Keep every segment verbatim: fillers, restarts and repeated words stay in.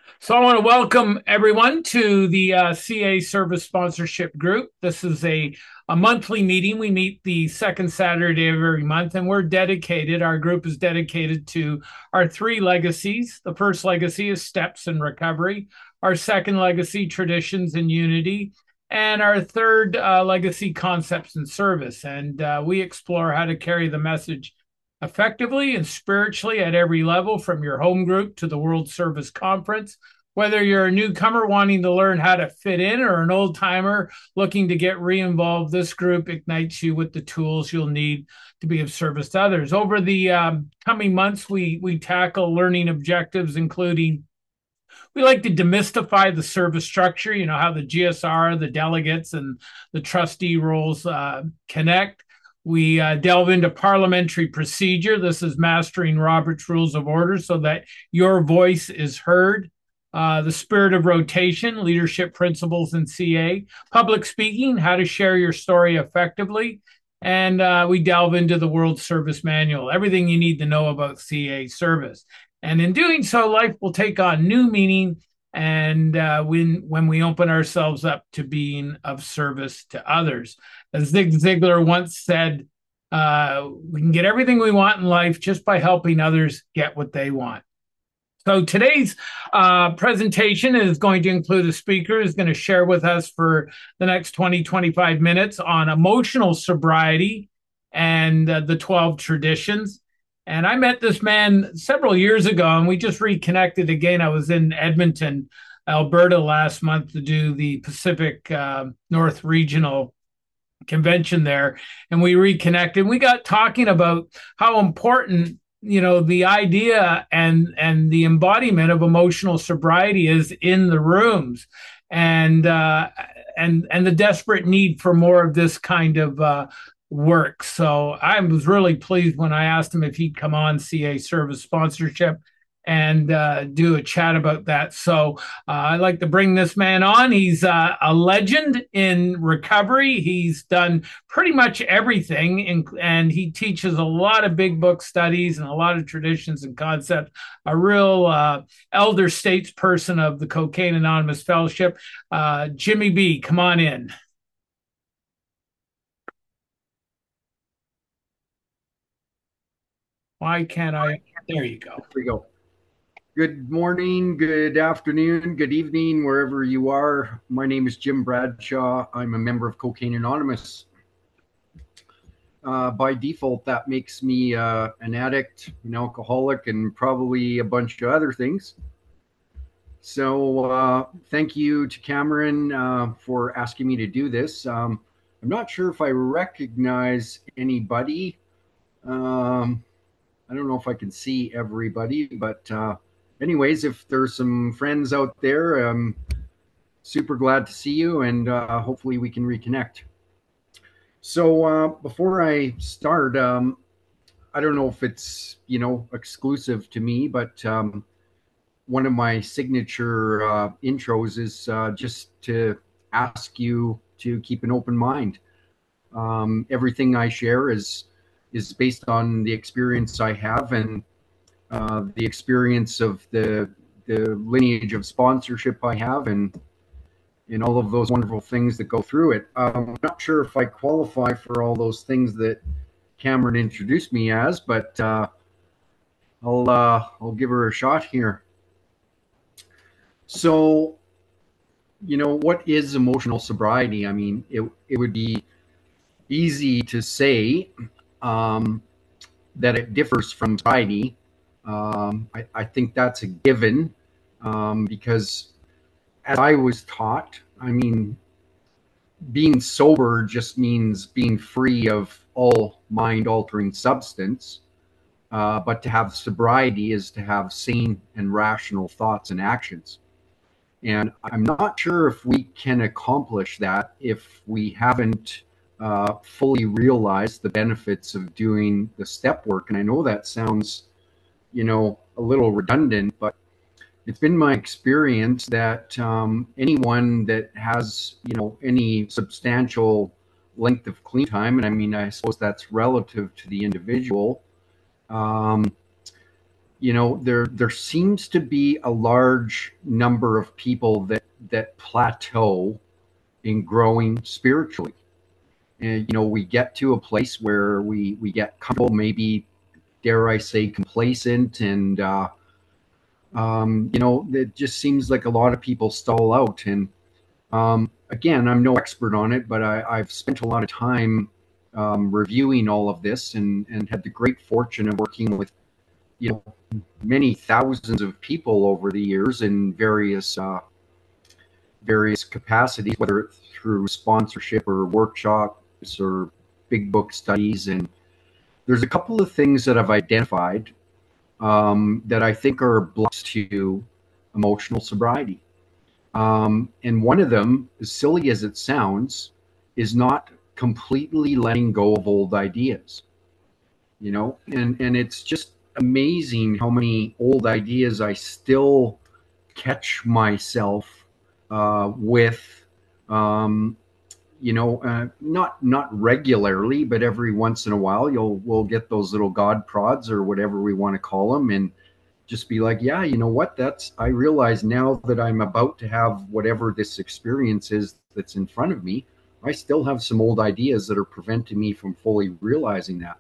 So I want to welcome everyone to the uh, C A Service Sponsorship Group. This is a, a monthly meeting. We meet the second Saturday of every month, and we're dedicated, our group is dedicated to our three legacies. The first legacy is Steps in Recovery, our second legacy, Traditions and Unity, and our third uh, legacy, Concepts and Service. And uh, we explore how to carry the message effectively and spiritually at every level, from your home group to the World Service Conference. Whether you're a newcomer wanting to learn how to fit in or an old timer looking to get re involved, this group ignites you with the tools you'll need to be of service to others. Over the um, coming months, we, we tackle learning objectives, including we like to demystify the service structure, you know, how the G S R, the delegates, and the trustee roles uh, connect. We uh, delve into parliamentary procedure. This is mastering Robert's Rules of Order so that your voice is heard. Uh, the spirit of rotation, leadership principles in C A, public speaking, how to share your story effectively. And uh, we delve into the World Service Manual, everything you need to know about C A service. And in doing so, life will take on new meaning. And uh, when when we open ourselves up to being of service to others, as Zig Ziglar once said, uh, we can get everything we want in life just by helping others get what they want. So today's uh, presentation is going to include a speaker who's going to share with us for the next twenty, twenty-five minutes on emotional sobriety and uh, the twelve traditions. And I met this man several years ago, and we just reconnected again. I was in Edmonton, Alberta last month to do the Pacific uh, North Regional convention there, and we reconnected. We got talking about how important, you know, the idea and and the embodiment of emotional sobriety is in the rooms, and uh, and and the desperate need for more of this kind of uh, work. So I was really pleased when I asked him if he'd come on C A Service Sponsorship and uh, do a chat about that. So uh, I'd like to bring this man on. He's uh, a legend in recovery. He's done pretty much everything, in, and he teaches a lot of big book studies and a lot of traditions and concepts. A real uh, elder statesperson of the Cocaine Anonymous Fellowship. Uh, Jimmy B, come on in. Why can't I? There you go. There we go. Good morning, good afternoon, good evening, wherever you are. My name is Jim Bradshaw. I'm a member of Cocaine Anonymous. Uh, by default, that makes me uh, an addict, an alcoholic, and probably a bunch of other things. So uh, thank you to Cameron uh, for asking me to do this. Um, I'm not sure if I recognize anybody. Um, I don't know if I can see everybody, but uh, anyways, if there's some friends out there, I'm super glad to see you, and uh, hopefully we can reconnect. So uh, before I start, um, I don't know if it's you know exclusive to me, but um, one of my signature uh, intros is uh, just to ask you to keep an open mind. Um, everything I share is is based on the experience I have and uh, the experience of the the lineage of sponsorship I have, and and all of those wonderful things that go through it. Um, I'm not sure if I qualify for all those things that Cameron introduced me as, but uh, I'll uh, I'll give her a shot here. So, you know, what is emotional sobriety? I mean, it it would be easy to say um, that it differs from sobriety. Um, I, I think that's a given um, because as I was taught, I mean, being sober just means being free of all mind altering substance. Uh, but to have sobriety is to have sane and rational thoughts and actions. And I'm not sure if we can accomplish that if we haven't uh, fully realized the benefits of doing the step work. And I know that sounds, you know, a little redundant, but it's been my experience that um, anyone that has, you know, any substantial length of clean time, and I mean, I suppose that's relative to the individual, um, you know, there there seems to be a large number of people that that plateau in growing spiritually. And you know, we get to a place where we we get comfortable, maybe dare I say complacent, and uh, um, you know, it just seems like a lot of people stall out. And um, again, I'm no expert on it, but I, I've spent a lot of time um, reviewing all of this, and and had the great fortune of working with, you know, many thousands of people over the years in various uh, various capacities, whether through sponsorship or workshops or big book studies. And there's a couple of things that I've identified um, that I think are blocks to emotional sobriety. Um, and one of them, as silly as it sounds, is not completely letting go of old ideas. You know, and and it's just amazing how many old ideas I still catch myself uh, with, um, you know, uh, not not regularly, but every once in a while, you'll we'll get those little God prods or whatever we want to call them, and just be like, yeah, you know what? That's I realize now that I'm about to have whatever this experience is that's in front of me. I still have some old ideas that are preventing me from fully realizing that.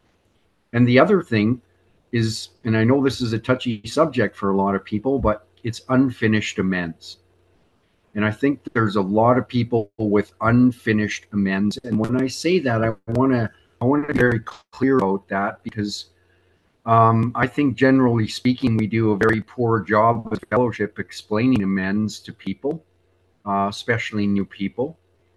And the other thing is, and I know this is a touchy subject for a lot of people, but it's unfinished amends. And I think there's a lot of people with unfinished amends. And when I say that, I want to I want to be very clear about that, because um, I think generally speaking, we do a very poor job with fellowship explaining amends to people, uh, especially new people,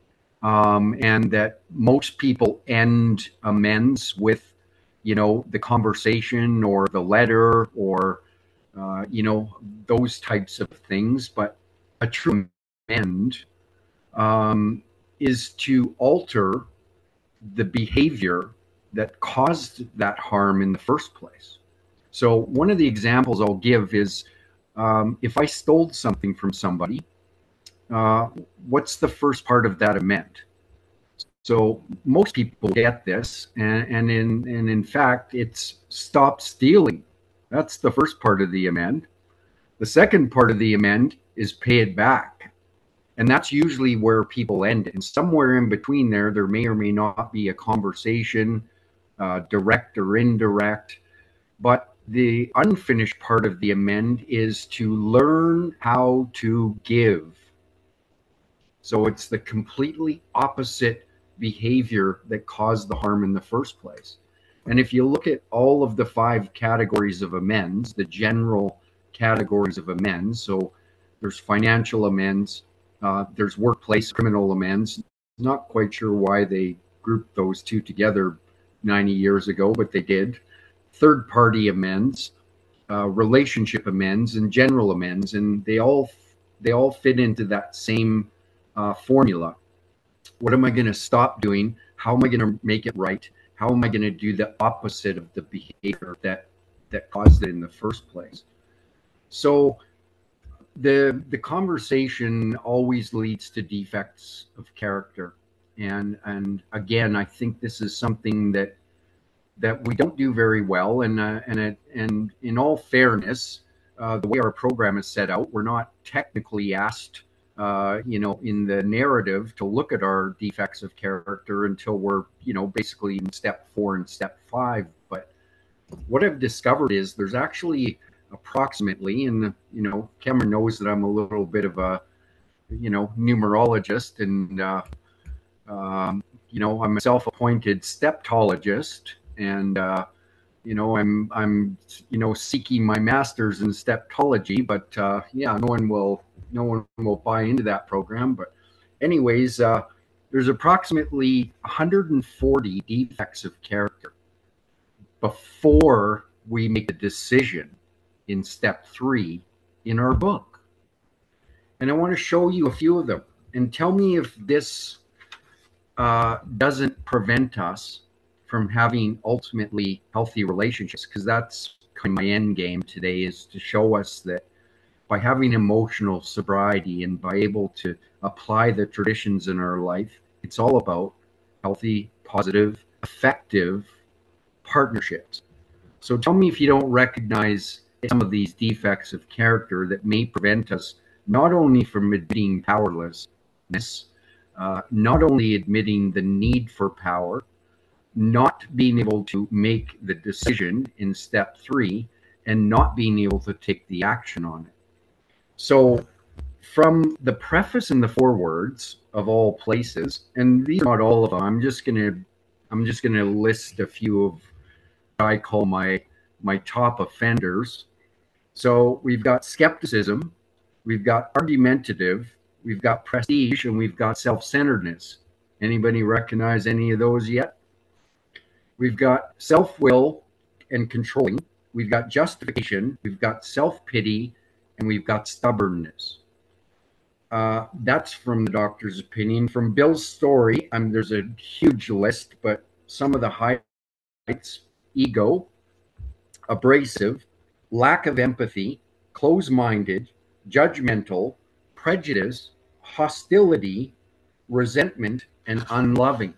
um, and that most people end amends with, you know, the conversation or the letter or, uh, you know, those types of things. But a true amend um, is to alter the behavior that caused that harm in the first place. So one of the examples I'll give is um, if I stole something from somebody, uh, what's the first part of that amend? So most people get this, and, and in and in fact, it's stop stealing. That's the first part of the amend. The second part of the amend is pay it back. And that's usually where people end. And somewhere in between there, there may or may not be a conversation, uh, direct or indirect. But the unfinished part of the amend is to learn how to give. So it's the completely opposite behavior that caused the harm in the first place. And if you look at all of the five categories of amends, the general categories of amends, so there's financial amends, uh, there's workplace criminal amends. Not quite sure why they grouped those two together ninety years ago, but they did. Third party amends, uh, relationship amends, and general amends, and they all they all fit into that same uh, formula. What am I going to stop doing? How am I going to make it right? How am I going to do the opposite of the behavior that that caused it in the first place? So the the conversation always leads to defects of character, and and again, I think this is something that that we don't do very well. And uh, and it, and in all fairness, uh, the way our program is set out, we're not technically asked, uh, you know, in the narrative to look at our defects of character until we're, you know, basically in step four and step five. But what I've discovered is there's actually approximately, and you know, Cameron knows that I'm a little bit of a, you know, numerologist, and uh, um, you know, I'm a self-appointed steptologist, and uh, you know, I'm I'm you know seeking my master's in steptology, but uh, yeah, no one will no one will buy into that program. But anyways, uh, there's approximately one hundred forty defects of character before we make a decision in step three in our book. And I want to show you a few of them, and tell me if this uh, doesn't prevent us from having ultimately healthy relationships, because that's kind of my end game today, is to show us that by having emotional sobriety and by able to apply the traditions in our life, it's all about healthy, positive, effective partnerships. So tell me if you don't recognize some of these defects of character that may prevent us not only from admitting powerlessness, uh, not only admitting the need for power, not being able to make the decision in step three, and not being able to take the action on it. So from the preface and the forewords of all places, and these are not all of them, I'm just gonna I'm just gonna list a few of what I call my my top offenders. So we've got skepticism, we've got argumentative, we've got prestige, and we've got self-centeredness. Anybody recognize any of those yet? We've got self-will and controlling. We've got justification. We've got self-pity, and we've got stubbornness. Uh, that's from the doctor's opinion. From Bill's story, um, there's a huge list, but some of the highlights: ego, abrasive, lack of empathy, close-minded, judgmental, prejudice, hostility, resentment, and unloving.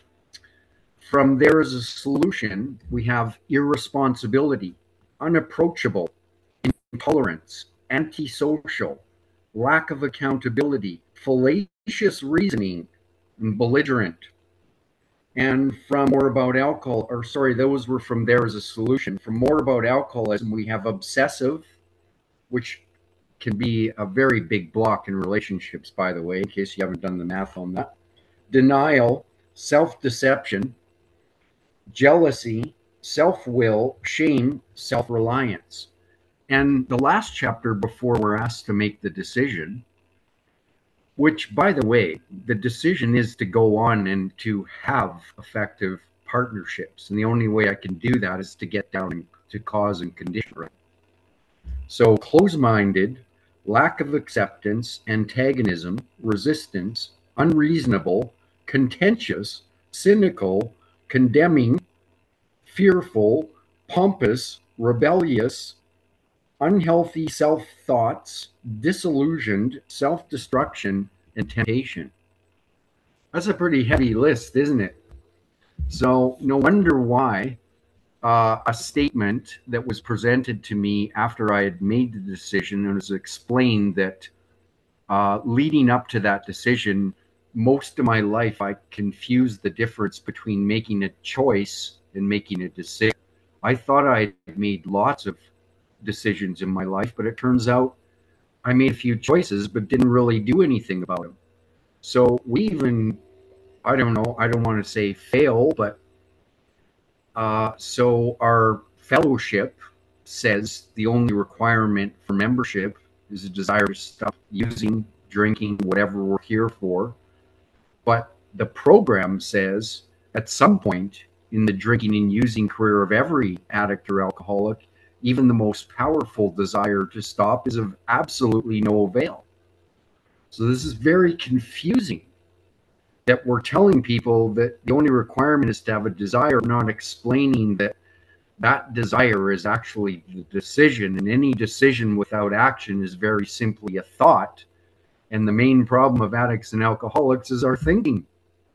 From There Is a Solution, we have irresponsibility, unapproachable, intolerance, antisocial, lack of accountability, fallacious reasoning, and belligerent. And from More About Alcohol, or sorry, those were from There Is a Solution. From More About Alcoholism, we have obsessive, which can be a very big block in relationships, by the way, in case you haven't done the math on that. Denial, self-deception, jealousy, self-will, shame, self-reliance. And the last chapter before we're asked to make the decision, which, by the way, the decision is to go on and to have effective partnerships. And the only way I can do that is to get down to cause and condition. Right? So close-minded, lack of acceptance, antagonism, resistance, unreasonable, contentious, cynical, condemning, fearful, pompous, rebellious, unhealthy self-thoughts, disillusioned, self-destruction, and temptation. That's a pretty heavy list, isn't it? So no wonder why uh, a statement that was presented to me after I had made the decision, and was explained that uh, leading up to that decision, most of my life I confused the difference between making a choice and making a decision. I thought I had made lots of decisions in my life, but it turns out I made a few choices but didn't really do anything about them. So we even, I don't know, I don't want to say fail, but uh, so our fellowship says the only requirement for membership is a desire to stop using, drinking, whatever we're here for. But the program says at some point in the drinking and using career of every addict or alcoholic, even the most powerful desire to stop is of absolutely no avail. So this is very confusing that we're telling people that the only requirement is to have a desire, not explaining that that desire is actually the decision, and any decision without action is very simply a thought. And the main problem of addicts and alcoholics is our thinking.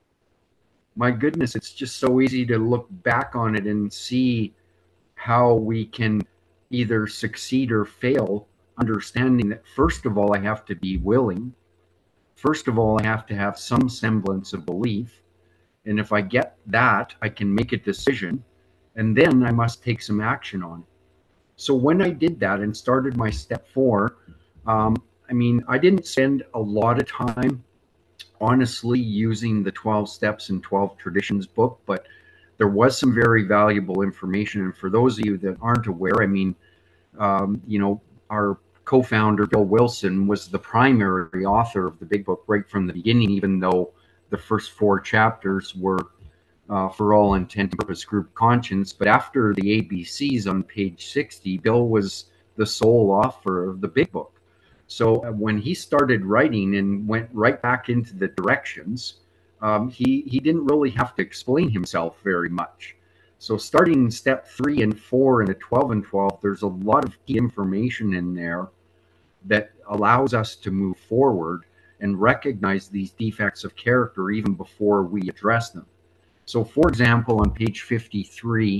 My goodness, it's just so easy to look back on it and see how we can either succeed or fail, understanding that first of all, I have to be willing. First of all, I have to have some semblance of belief. And if I get that, I can make a decision, and then I must take some action on it. So when I did that and started my step four, um, I mean, I didn't spend a lot of time, honestly, using the twelve Steps and twelve Traditions book, but there was some very valuable information. And for those of you that aren't aware, I mean, um, you know, our co-founder, Bill Wilson, was the primary author of the big book right from the beginning, even though the first four chapters were, uh, for all intent and purpose, group conscience. But after the A B Cs on page sixty, Bill was the sole author of the big book. So when he started writing and went right back into the directions, um, he, he didn't really have to explain himself very much. So starting in step three and four and a twelve and twelve, there's a lot of key information in there that allows us to move forward and recognize these defects of character even before we address them. So for example, on page fifty-three,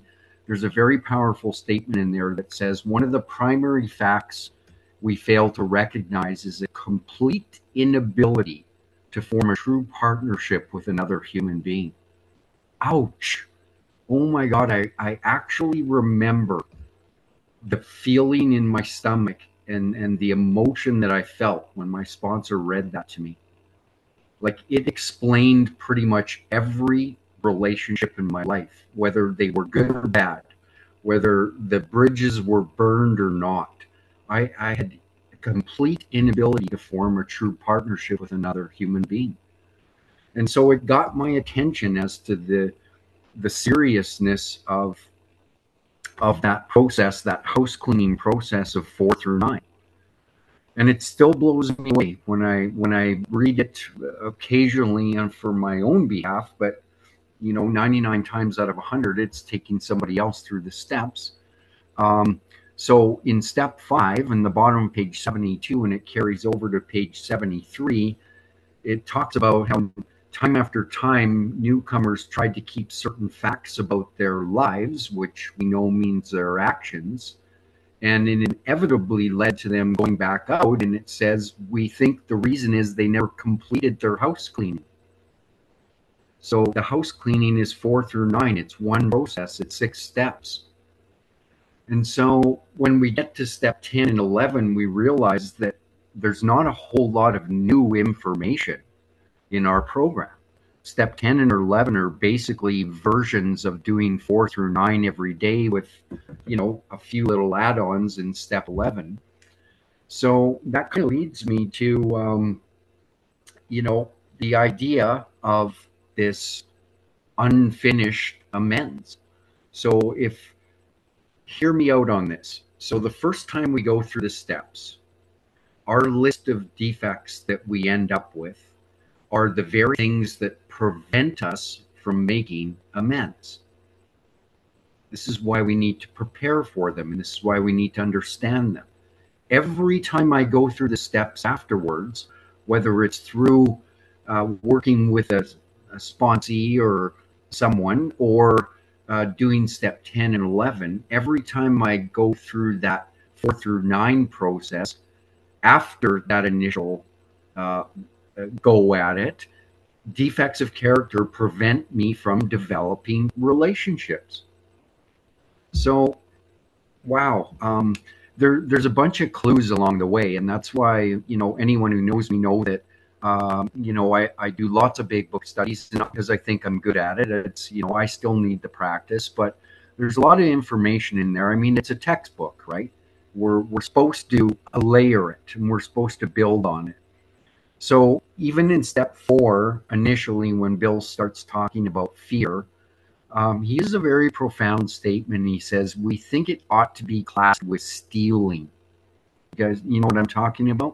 there's a very powerful statement in there that says one of the primary facts we fail to recognize is a complete inability to form a true partnership with another human being. Ouch. Oh my God, I, I actually remember the feeling in my stomach and, and the emotion that I felt when my sponsor read that to me. Like, it explained pretty much every relationship in my life, whether they were good or bad, whether the bridges were burned or not. I, I had a complete inability to form a true partnership with another human being. And so it got my attention as to the the seriousness of of that process, that house cleaning process of four through nine. And it still blows me away when I when I read it occasionally and for my own behalf, but you know, ninety-nine times out of one hundred, it's taking somebody else through the steps. Um, so in step five, in the bottom of page seventy-two, and it carries over to page seventy-three, it talks about how time after time, newcomers tried to keep certain facts about their lives, which we know means their actions, and it inevitably led to them going back out. And it says, we think the reason is they never completed their house cleaning. So the house cleaning is four through nine. It's one process. It's six steps. And so when we get to step ten and eleven, we realize that there's not a whole lot of new information in our program. Step ten and eleven are basically versions of doing four through nine every day with, you know, a few little add-ons in step eleven. So that kind of leads me to, um, you know, the idea of this unfinished amends. So if, hear me out on this. So the first time we go through the steps, our list of defects that we end up with are the very things that prevent us from making amends. This is why we need to prepare for them, and this is why we need to understand them. Every time I go through the steps afterwards, whether it's through uh, working with a, a sponsee or someone, or uh, doing step ten and eleven, every time I go through that four through nine process, after that initial uh, go at it, defects of character prevent me from developing relationships. So, wow, um, there, there's a bunch of clues along the way, and that's why, you know, anyone who knows me know that, um, you know, I, I do lots of big book studies, not because I think I'm good at it. It's, you know, I still need the practice, but there's a lot of information in there. I mean, it's a textbook, right? We're, we're supposed to layer it, and we're supposed to build on it. So even in step four, initially, when Bill starts talking about fear, um, he uses a very profound statement. He says, we think it ought to be classed with stealing. You guys, you know what I'm talking about?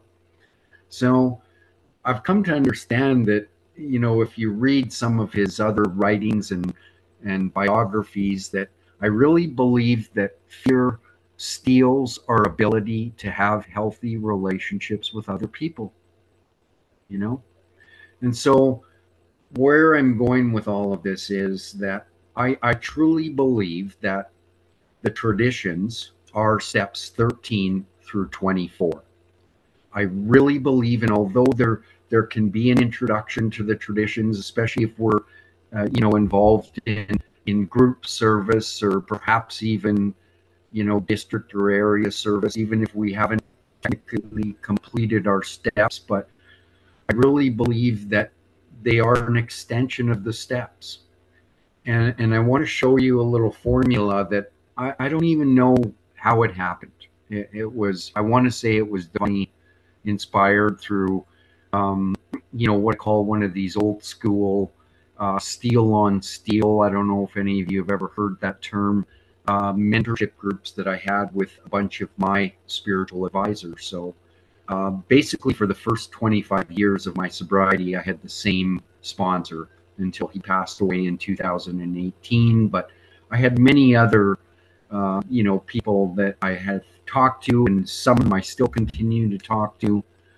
So I've come to understand that, you know, if you read some of his other writings and, and biographies, that I really believe that fear steals our ability to have healthy relationships with other people. You know, and so where I'm going with all of this is that I, I truly believe that the traditions are steps thirteen through twenty-four. I really believe, and although there there can be an introduction to the traditions, especially if we're uh, you know, involved in in group service, or perhaps even, you know, district or area service, even if we haven't technically completed our steps, but I really believe that they are an extension of the steps. And, and I want to show you a little formula that I, I don't even know how it happened. It, it was, I want to say it was divinely inspired through, um, you know, what I call one of these old school uh, steel on steel. I don't know if any of you have ever heard that term. Uh, mentorship groups that I had with a bunch of my spiritual advisors. So Uh, basically, for the first twenty-five years of my sobriety, I had the same sponsor until he passed away in two thousand eighteen. But I had many other, uh, you know, people that I had talked to, and some of them I still continue to talk to,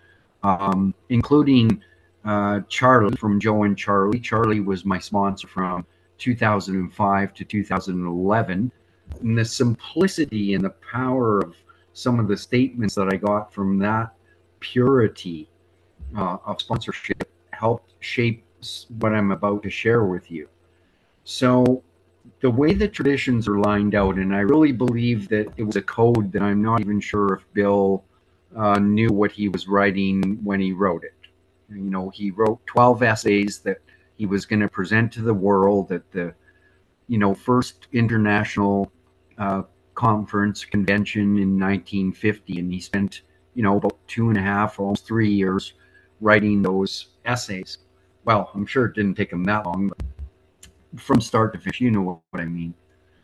um, including uh, Charlie from Joe and Charlie. Charlie was my sponsor from two thousand five to two thousand eleven. And the simplicity and the power of some of the statements that I got from that purity uh, of sponsorship helped shape what I'm about to share with you. So the way the traditions are lined out, and I really believe that it was a code that I'm not even sure if Bill uh, knew what he was writing when he wrote it. You know, he wrote twelve essays that he was going to present to the world at the, you know, first international uh, conference convention in nineteen fifty, and he spent, you know, about two and a half, almost three years writing those essays. Well, I'm sure it didn't take him that long, but from start to finish, you know what I mean.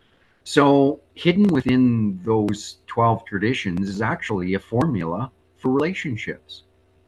So hidden within those twelve traditions is actually a formula for relationships.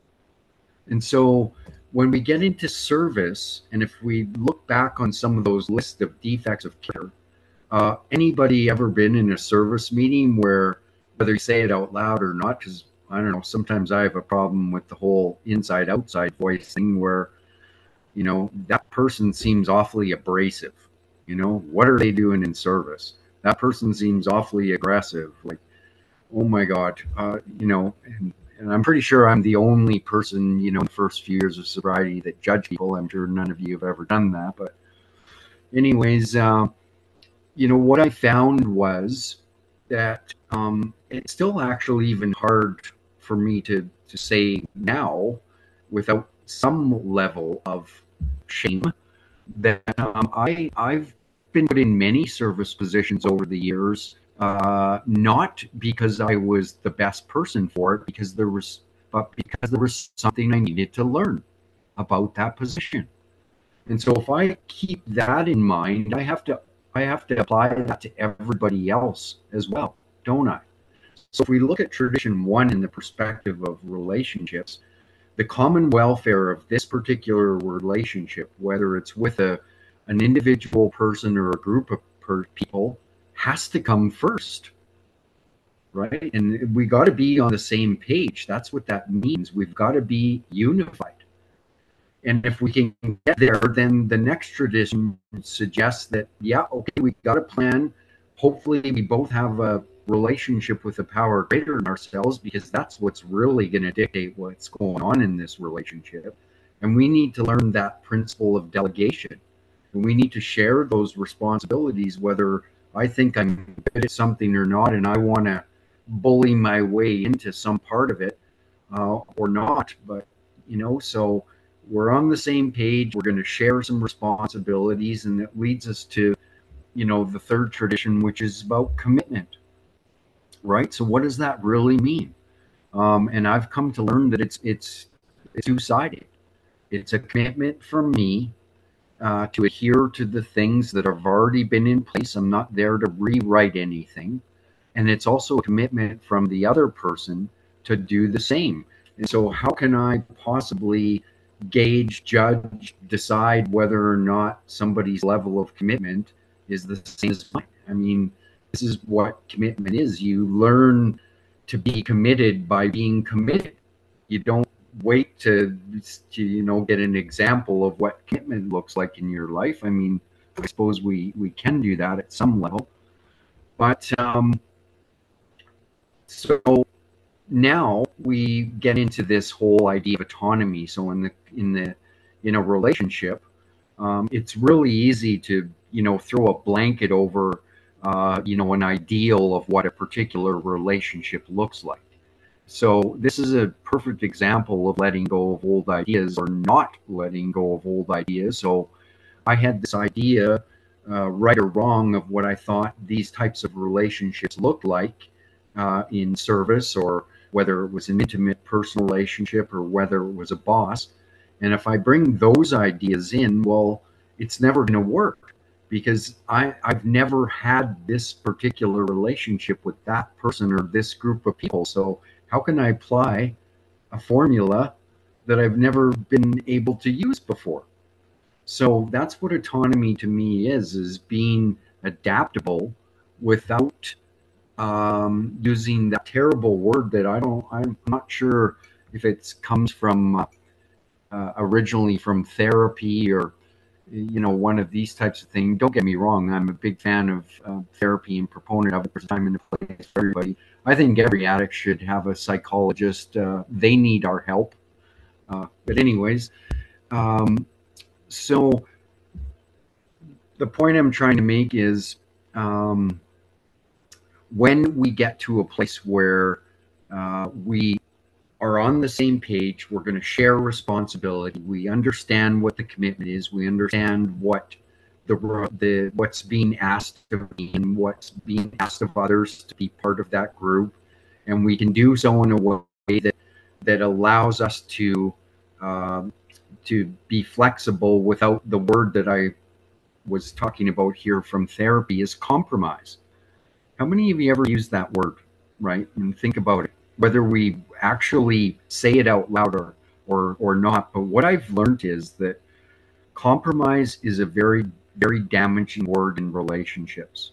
And so when we get into service, and if we look back on some of those lists of defects of character, uh, anybody ever been in a service meeting where, whether you say it out loud or not, because I don't know, sometimes I have a problem with the whole inside outside voice thing where, you know, that person seems awfully abrasive. You know, what are they doing in service? That person seems awfully aggressive. Like, oh my God, uh, you know, and, and I'm pretty sure I'm the only person, you know, in the first few years of sobriety that judge people. I'm sure none of you have ever done that. But anyways, uh, you know, what I found was that um, it's still actually even hard for me to, to say now without some level of shame that um, I, I've been put in many service positions over the years, uh, not because I was the best person for it, because there was, but because there was something I needed to learn about that position. And so if I keep that in mind, I have to I have to apply that to everybody else as well, don't I? So if we look at tradition one in the perspective of relationships, the common welfare of this particular relationship, whether it's with a an individual person or a group of per people, has to come first, right? And we got to be on the same page. That's what that means. We've got to be unified. And if we can get there, then the next tradition suggests that, yeah, okay, we got a plan. Hopefully we both have a relationship with a power greater than ourselves, because that's what's really going to dictate what's going on in this relationship. And we need to learn that principle of delegation. And we need to share those responsibilities, whether I think I'm good at something or not, and I want to bully my way into some part of it uh, or not. But, you know, so we're on the same page. We're going to share some responsibilities, and it leads us to, you know, the third tradition, which is about commitment, right? So what does that really mean? Um, and I've come to learn that it's it's it's two-sided. It's a commitment from me uh, to adhere to the things that have already been in place. I'm not there to rewrite anything, and it's also a commitment from the other person to do the same. And so, how can I possibly gauge, judge, decide whether or not somebody's level of commitment is the same as mine? I mean, this is what commitment is. You learn to be committed by being committed. You don't wait to, to you know, get an example of what commitment looks like in your life. I mean, I suppose we, we can do that at some level. But um, so now we get into this whole idea of autonomy. So in the in the in a relationship, um, it's really easy to, you know, throw a blanket over uh, you know, an ideal of what a particular relationship looks like. So this is a perfect example of letting go of old ideas or not letting go of old ideas. So I had this idea, uh, right or wrong, of what I thought these types of relationships looked like uh, in service, or whether it was an intimate personal relationship or whether it was a boss. And if I bring those ideas in, well, it's never going to work, because I, I've never had this particular relationship with that person or this group of people. So how can I apply a formula that I've never been able to use before? So that's what autonomy to me is, is being adaptable without um, using that terrible word that I don't, I'm not sure if it comes from uh, uh, originally from therapy, or you know, one of these types of things. Don't get me wrong, I'm a big fan of uh, therapy and proponent of it. There's a time and a place for everybody. I think every addict should have a psychologist. Uh, they need our help. Uh, but anyways, um, so the point I'm trying to make is um, when we get to a place where uh, we are on the same page, we're going to share responsibility. We understand what the commitment is. We understand what the the what's being asked of me and what's being asked of others to be part of that group, and we can do so in a way that that allows us to uh, to be flexible without the word that I was talking about here from therapy is compromise. How many of you ever use that word, right? And think about it, whether we actually say it out loud or, or, or not. But what I've learned is that compromise is a very, very damaging word in relationships.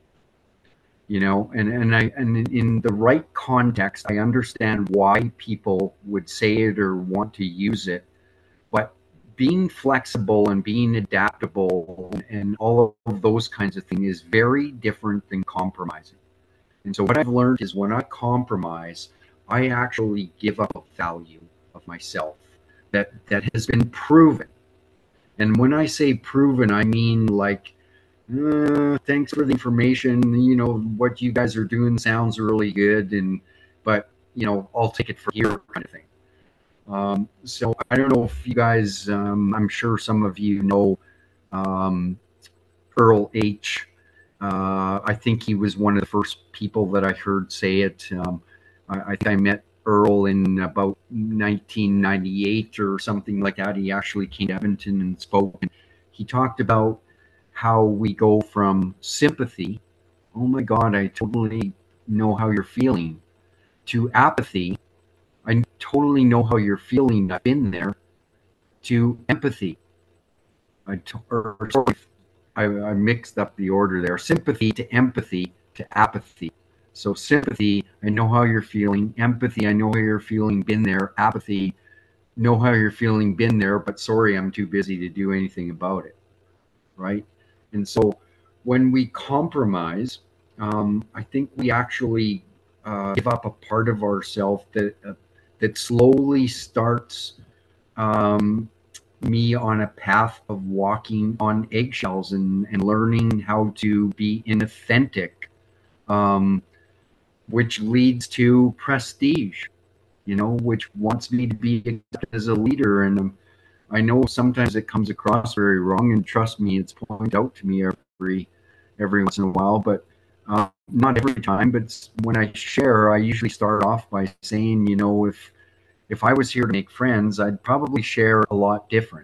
You know, and, and I and in the right context, I understand why people would say it or want to use it. But being flexible and being adaptable and all of those kinds of things is very different than compromising. And so what I've learned is when I compromise, I actually give up a value of myself that, that has been proven. And when I say proven, I mean like, uh, thanks for the information. You know, what you guys are doing sounds really good. And, but, you know, I'll take it for here kind of thing. Um, so I don't know if you guys, um, I'm sure some of you know um, Earl H. Uh, I think he was one of the first people that I heard say it. Um, I, I think I met Earl in about nineteen ninety-eight or something like that. He actually came to Edmonton and spoke. And he talked about how we go from sympathy, oh my God, I totally know how you're feeling, to apathy, I totally know how you're feeling, I've been there, to empathy. I, t- or, sorry, I, I mixed up the order there. Sympathy to empathy to apathy. So sympathy, I know how you're feeling. Empathy, I know how you're feeling, been there. Apathy, know how you're feeling, been there, but sorry, I'm too busy to do anything about it, right? And so when we compromise, um, I think we actually uh, give up a part of ourselves that uh, that slowly starts um, me on a path of walking on eggshells and, and learning how to be inauthentic, um, which leads to prestige, you know, which wants me to be accepted as a leader. And um, I know sometimes it comes across very wrong, and trust me, it's pointed out to me every every once in a while, but uh, not every time. But when I share, I usually start off by saying, you know, if if I was here to make friends, I'd probably share a lot different.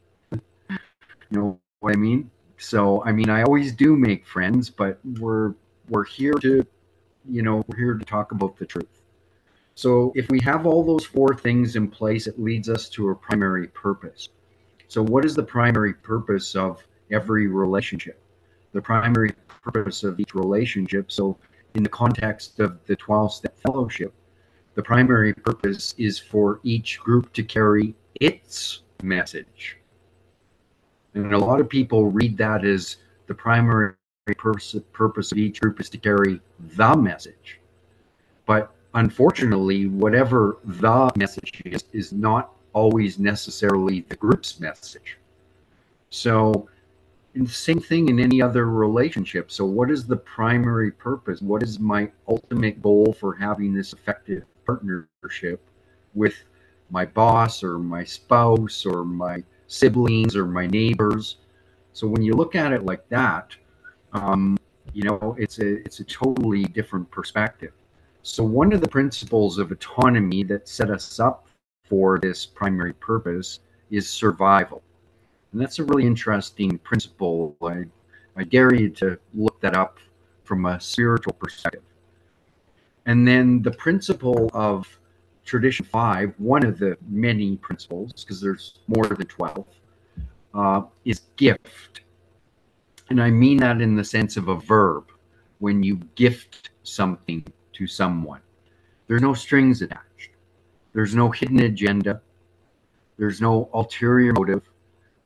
You know what I mean? So, I mean, I always do make friends, but we're we're here to, you know, we're here to talk about the truth. So if we have all those four things in place, it leads us to a primary purpose. So what is the primary purpose of every relationship? The primary purpose of each relationship, so in the context of the twelve-step fellowship, the primary purpose is for each group to carry its message. And a lot of people read that as the primary purpose of each group is to carry the message. But unfortunately, whatever the message is, is not always necessarily the group's message. So, and the same thing in any other relationship. So what is the primary purpose? What is my ultimate goal for having this effective partnership with my boss or my spouse or my siblings or my neighbors? So when you look at it like that, um, you know, it's a it's a totally different perspective. So one of the principles of autonomy that set us up for this primary purpose is survival. And that's a really interesting principle. I, I dare you to look that up from a spiritual perspective. And then the principle of tradition five, one of the many principles, because there's more than twelve, uh, is gift. And I mean that in the sense of a verb. When you gift something to someone, there's no strings attached. There's no hidden agenda. There's no ulterior motive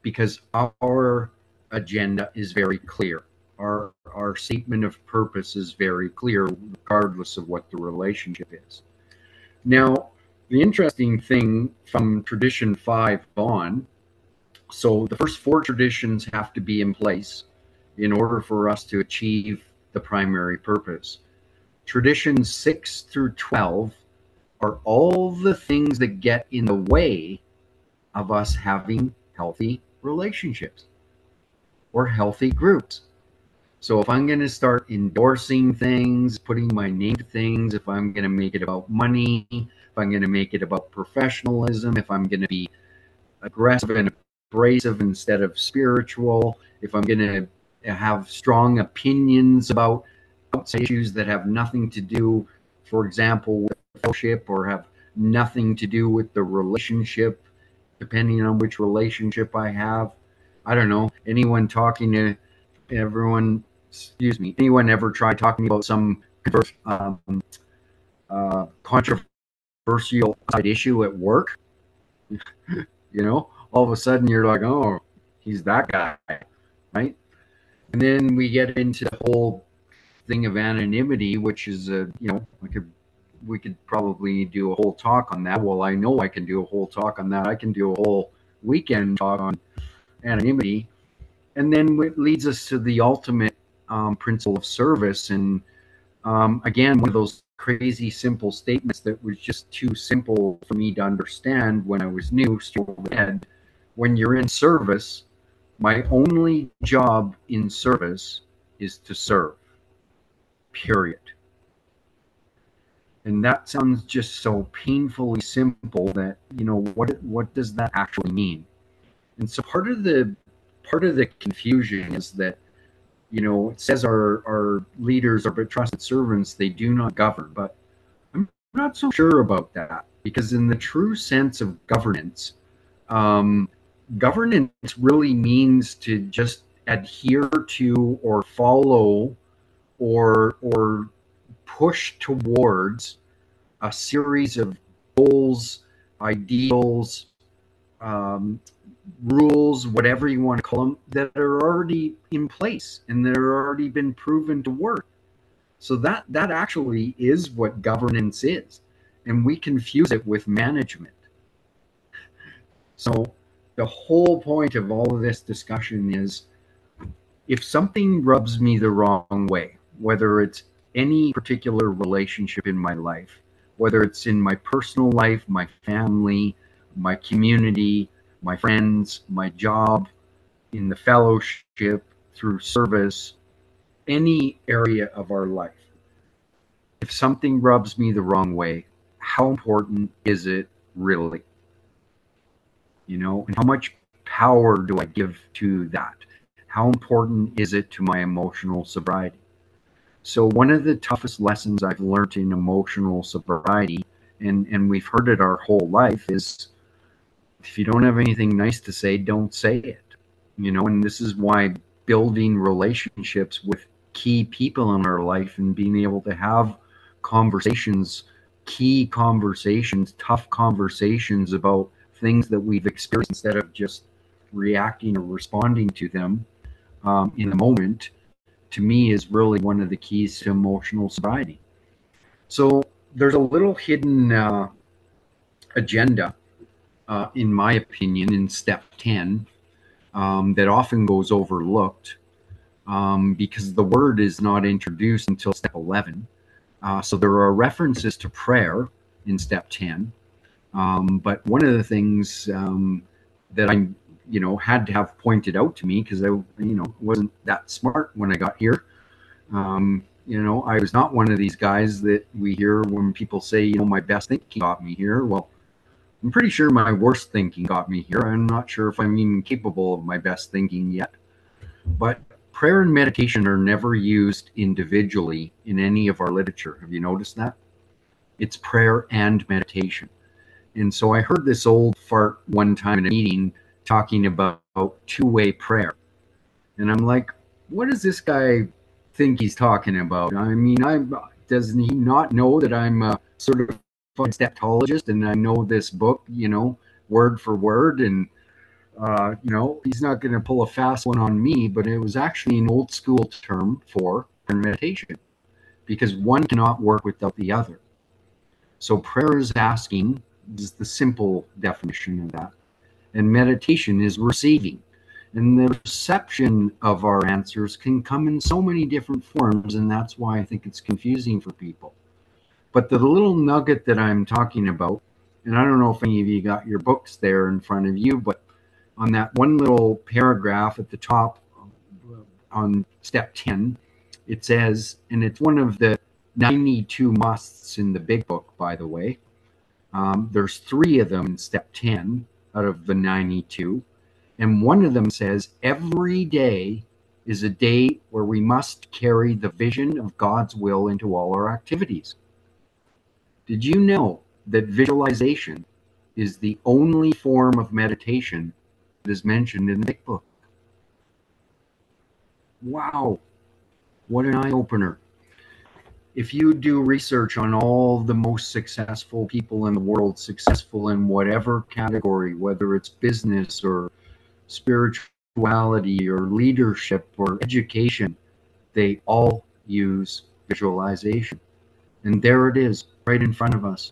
because our agenda is very clear. Our, our statement of purpose is very clear, regardless of what the relationship is. Now, the interesting thing from tradition five on, so the first four traditions have to be in place in order for us to achieve the primary purpose. Traditions six through twelve are all the things that get in the way of us having healthy relationships or healthy groups. So if I'm going to start endorsing things, putting my name to things, if I'm going to make it about money, if I'm going to make it about professionalism, if I'm going to be aggressive and abrasive instead of spiritual, if I'm going to have strong opinions about issues that have nothing to do, for example, with fellowship, or have nothing to do with the relationship, depending on which relationship I have. I don't know, anyone talking to everyone, excuse me, anyone ever try talking about some um, uh, controversial issue at work? You know, all of a sudden you're like, oh, he's that guy, right? And then we get into the whole thing of anonymity, which is, a, you know, we could, we could probably do a whole talk on that. Well, I know I can do a whole talk on that. I can do a whole weekend talk on anonymity. And then it leads us to the ultimate um, principle of service. And um, again, one of those crazy simple statements that was just too simple for me to understand when I was new. When you're in service, my only job in service is to serve, period. And that sounds just so painfully simple that, you know, what what does that actually mean? And so part of the part of the confusion is that, you know, it says our, our leaders are but trusted servants, they do not govern. But I'm not so sure about that, because in the true sense of governance, um, governance really means to just adhere to or follow or or push towards a series of goals, ideals, um, rules, whatever you want to call them, that are already in place and that are already been proven to work. So that that actually is what governance is, and we confuse it with management. So the whole point of all of this discussion is, if something rubs me the wrong way, whether it's any particular relationship in my life, whether it's in my personal life, my family, my community, my friends, my job, in the fellowship, through service, any area of our life, if something rubs me the wrong way, how important is it really? You know, and how much power do I give to that? How important is it to my emotional sobriety? So one of the toughest lessons I've learned in emotional sobriety, and, and we've heard it our whole life, is if you don't have anything nice to say, don't say it. You know, and this is why building relationships with key people in our life and being able to have conversations, key conversations, tough conversations about things that we've experienced, instead of just reacting or responding to them um, in the moment, to me is really one of the keys to emotional sobriety. So there's a little hidden uh, agenda, uh, in my opinion, in step ten um, that often goes overlooked um, because the word is not introduced until step eleven. Uh, so there are references to prayer in step ten. Um, but one of the things um, that I, you know, had to have pointed out to me, because I, you know, wasn't that smart when I got here. Um, you know, I was not one of these guys that we hear when people say, you know, my best thinking got me here. Well, I'm pretty sure my worst thinking got me here. I'm not sure if I'm even capable of my best thinking yet. But prayer and meditation are never used individually in any of our literature. Have you noticed that? It's prayer and meditation. And so I heard this old fart one time in a meeting talking about two-way prayer. And I'm like, what does this guy think he's talking about? I mean, I doesn't he not know that I'm a sort of steptologist and I know this book, you know, word for word? And Uh, you know, he's not going to pull a fast one on me, but it was actually an old school term for meditation because one cannot work without the other. So prayer is asking, is the simple definition of that. And meditation is receiving. And the reception of our answers can come in so many different forms, and that's why I think it's confusing for people. But the little nugget that I'm talking about, and I don't know if any of you got your books there in front of you, but on that one little paragraph at the top on step ten, it says, and it's one of the ninety-two musts in the big book, by the way. Um, there's three of them in step ten out of the ninety-two. And one of them says, every day is a day where we must carry the vision of God's will into all our activities. Did you know that visualization is the only form of meditation that is mentioned in the big book? Wow, what an eye-opener. If you do research on all the most successful people in the world, successful in whatever category, whether it's business or spirituality or leadership or education, they all use visualization. And there it is, right in front of us.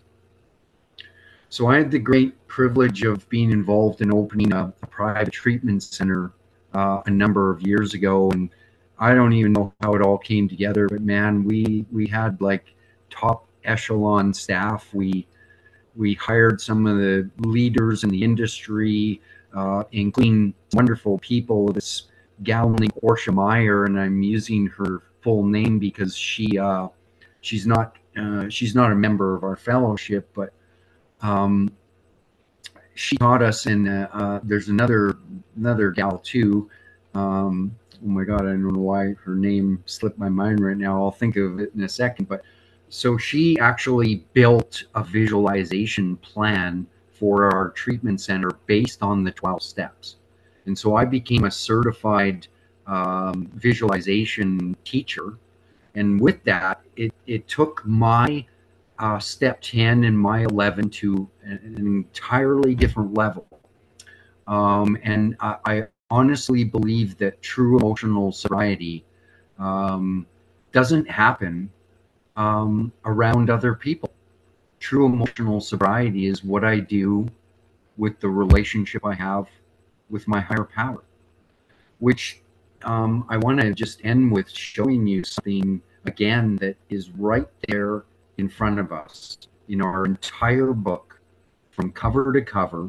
So I had the great privilege of being involved in opening a, a private treatment center uh, a number of years ago. And I don't even know how it all came together, but man, we we had like top echelon staff. We we hired some of the leaders in the industry, uh, including wonderful people. This gal named Orcia Meyer, and I'm using her full name because she uh, she's not uh, she's not a member of our fellowship, but um, she taught us. And uh, uh, there's another another gal too. Um, oh my God, I don't know why her name slipped my mind right now. I'll think of it in a second. But so she actually built a visualization plan for our treatment center based on the twelve steps. And so I became a certified um, visualization teacher. And with that, it, it took my uh, step ten and my eleven to an entirely different level. Um, and I, I honestly believe that true emotional sobriety um, doesn't happen um, around other people. True emotional sobriety is what I do with the relationship I have with my higher power, which um, I want to just end with showing you something again that is right there in front of us in our entire book from cover to cover.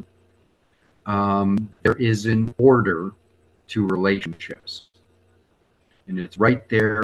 Um, there is an order to relationships, and it's right there.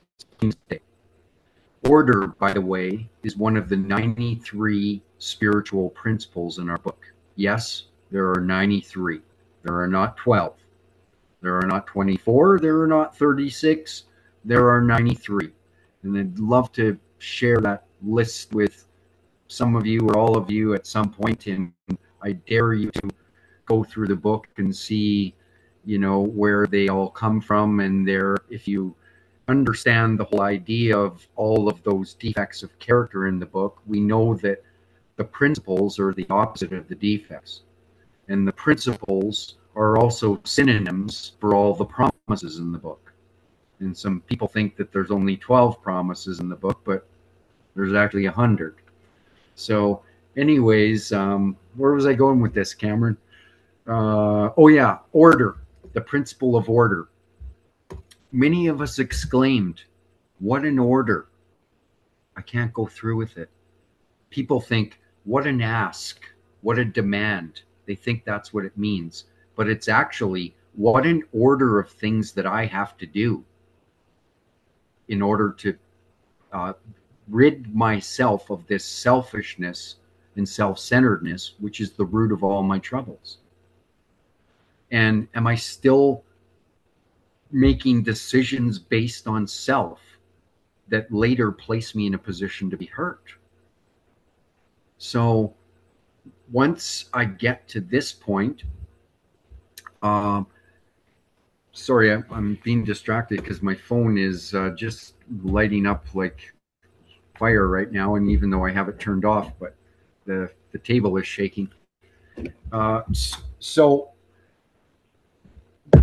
Order, by the way, is one of the ninety-three spiritual principles in our book. Yes, there are ninety-three. There are not twelve. There are not twenty-four. There are not thirty-six. There are ninety-three. And I'd love to share that list with some of you or all of you at some point. And I dare you to go through the book and see, you know, where they all come from. And there, if you understand the whole idea of all of those defects of character in the book, we know that the principles are the opposite of the defects. And the principles are also synonyms for all the promises in the book. And some people think that there's only twelve promises in the book, but there's actually a hundred. So anyways, um, where was I going with this, Cameron? Uh, oh yeah, order, the principle of order. Many of us exclaimed, what an order. I can't go through with it. People think, what an ask, what a demand. They think that's what it means. But it's actually, what an order of things that I have to do in order to uh, rid myself of this selfishness and self-centeredness, which is the root of all my troubles. And am I still making decisions based on self that later place me in a position to be hurt? So once I get to this point, um, sorry, I, I'm being distracted because my phone is uh, just lighting up like fire right now. And even though I have it turned off, but the, the table is shaking. Uh, so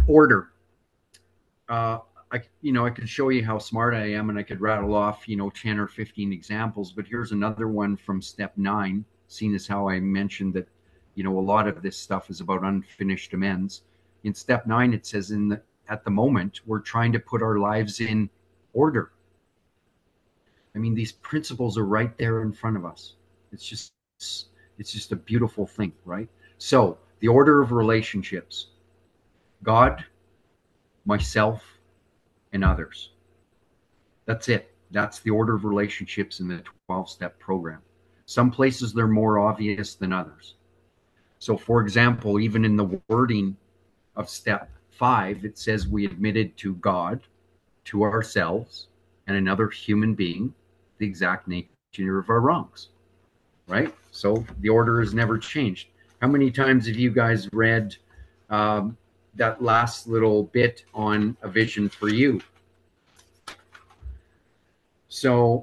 order. Uh, I, you know, I could show you how smart I am, and I could rattle off, you know, ten or fifteen examples. But here's another one from step nine. Seeing as how I mentioned that, you know, a lot of this stuff is about unfinished amends. In step nine, it says, in the at the moment, we're trying to put our lives in order. I mean, these principles are right there in front of us. It's just, it's just a beautiful thing, right? So the order of relationships: God, myself, and others. That's it. That's the order of relationships in the twelve-step program. Some places they're more obvious than others. So, for example, even in the wording of step five, it says we admitted to God, to ourselves, and another human being the exact nature of our wrongs, right? So the order has never changed. How many times have you guys read um, that last little bit on A Vision for You? So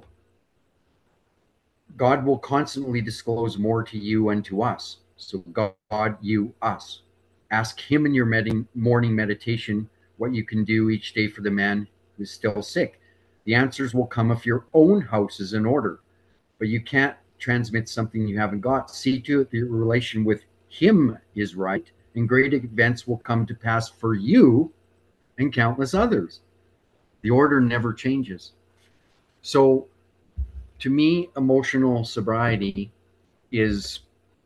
God will constantly disclose more to you and to us. So God, you, us. Ask him in your med- morning meditation what you can do each day for the man who is still sick. The answers will come if your own house is in order, but you can't transmit something you haven't got. See to it that your relation with him is right, and great events will come to pass for you and countless others. The order never changes. So to me, emotional sobriety is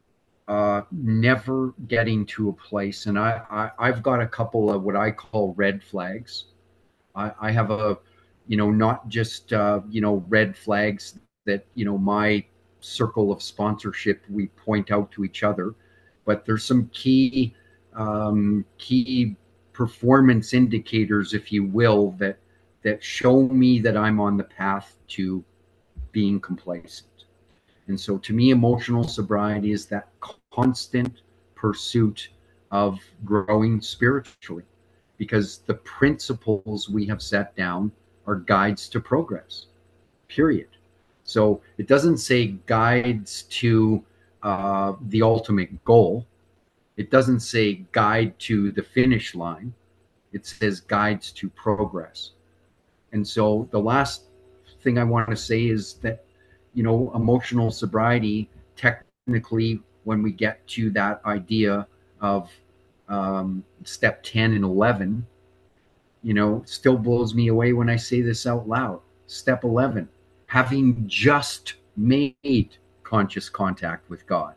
uh, never getting to a place. And I, I, I've got a couple of what I call red flags. I, I have a, you know, not just, uh, you know, red flags that, you know, my circle of sponsorship, we point out to each other, but there's some key, um, key performance indicators, if you will, that, that show me that I'm on the path to being complacent. And so to me, emotional sobriety is that constant pursuit of growing spiritually, because the principles we have set down are guides to progress, period. So it doesn't say guides to uh, the ultimate goal. It doesn't say guide to the finish line. It says guides to progress. And so the last thing I want to say is that, you know, emotional sobriety, technically, when we get to that idea of um, step ten and eleven, you know, still blows me away when I say this out loud. Step eleven, having just made conscious contact with God.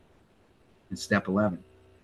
In step eleven,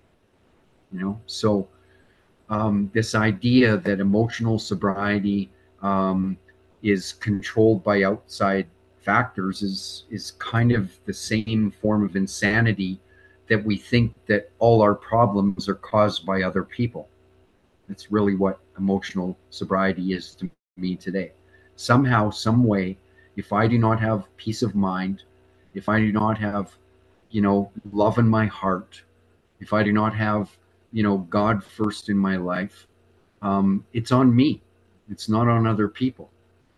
you know, so um, this idea that emotional sobriety um, is controlled by outside factors is is kind of the same form of insanity that we think that all our problems are caused by other people. That's really what emotional sobriety is to me today. Somehow, some way, if I do not have peace of mind, if I do not have, you know, love in my heart, if I do not have, you know, God first in my life, um, it's on me. It's not on other people.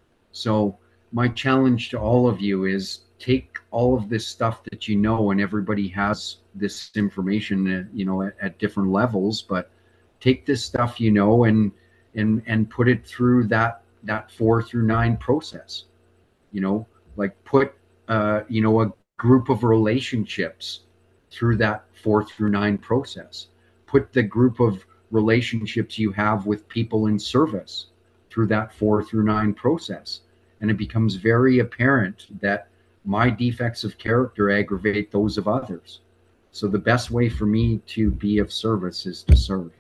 So my challenge to all of you is take all of this stuff that you know, and everybody has this information, uh, you know, at, at different levels, but take this stuff, you know, and, and, and put it through that, that four through nine process, you know, like put, uh, you know, a group of relationships through that four through nine process, put the group of relationships you have with people in service through that four through nine process. And it becomes very apparent that my defects of character aggravate those of others. So the best way for me to be of service is to serve.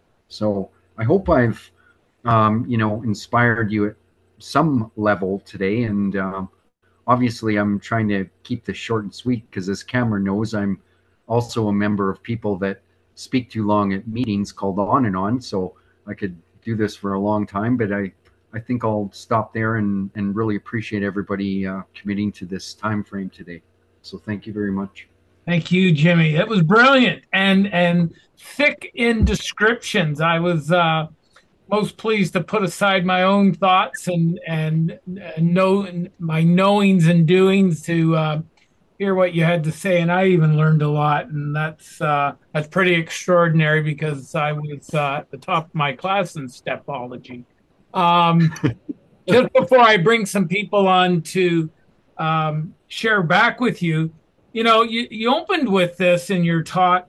So I hope I've, um, you know, inspired you at some level today. And um, obviously I'm trying to keep this short and sweet because, as Cameron knows, I'm also a member of people that speak too long at meetings called On and On. So I could do this for a long time, but I, I think I'll stop there and, and really appreciate everybody uh, committing to this time frame today. So thank you very much. Thank you, Jimmy. It was brilliant and and thick in descriptions. I was uh, most pleased to put aside my own thoughts and and, and know my knowings and doings to uh, hear what you had to say, and I even learned a lot, and that's uh, that's pretty extraordinary because I was uh, at the top of my class in stepology. Um, just before I bring some people on to um, share back with you, you know, you, you opened with this in your talk.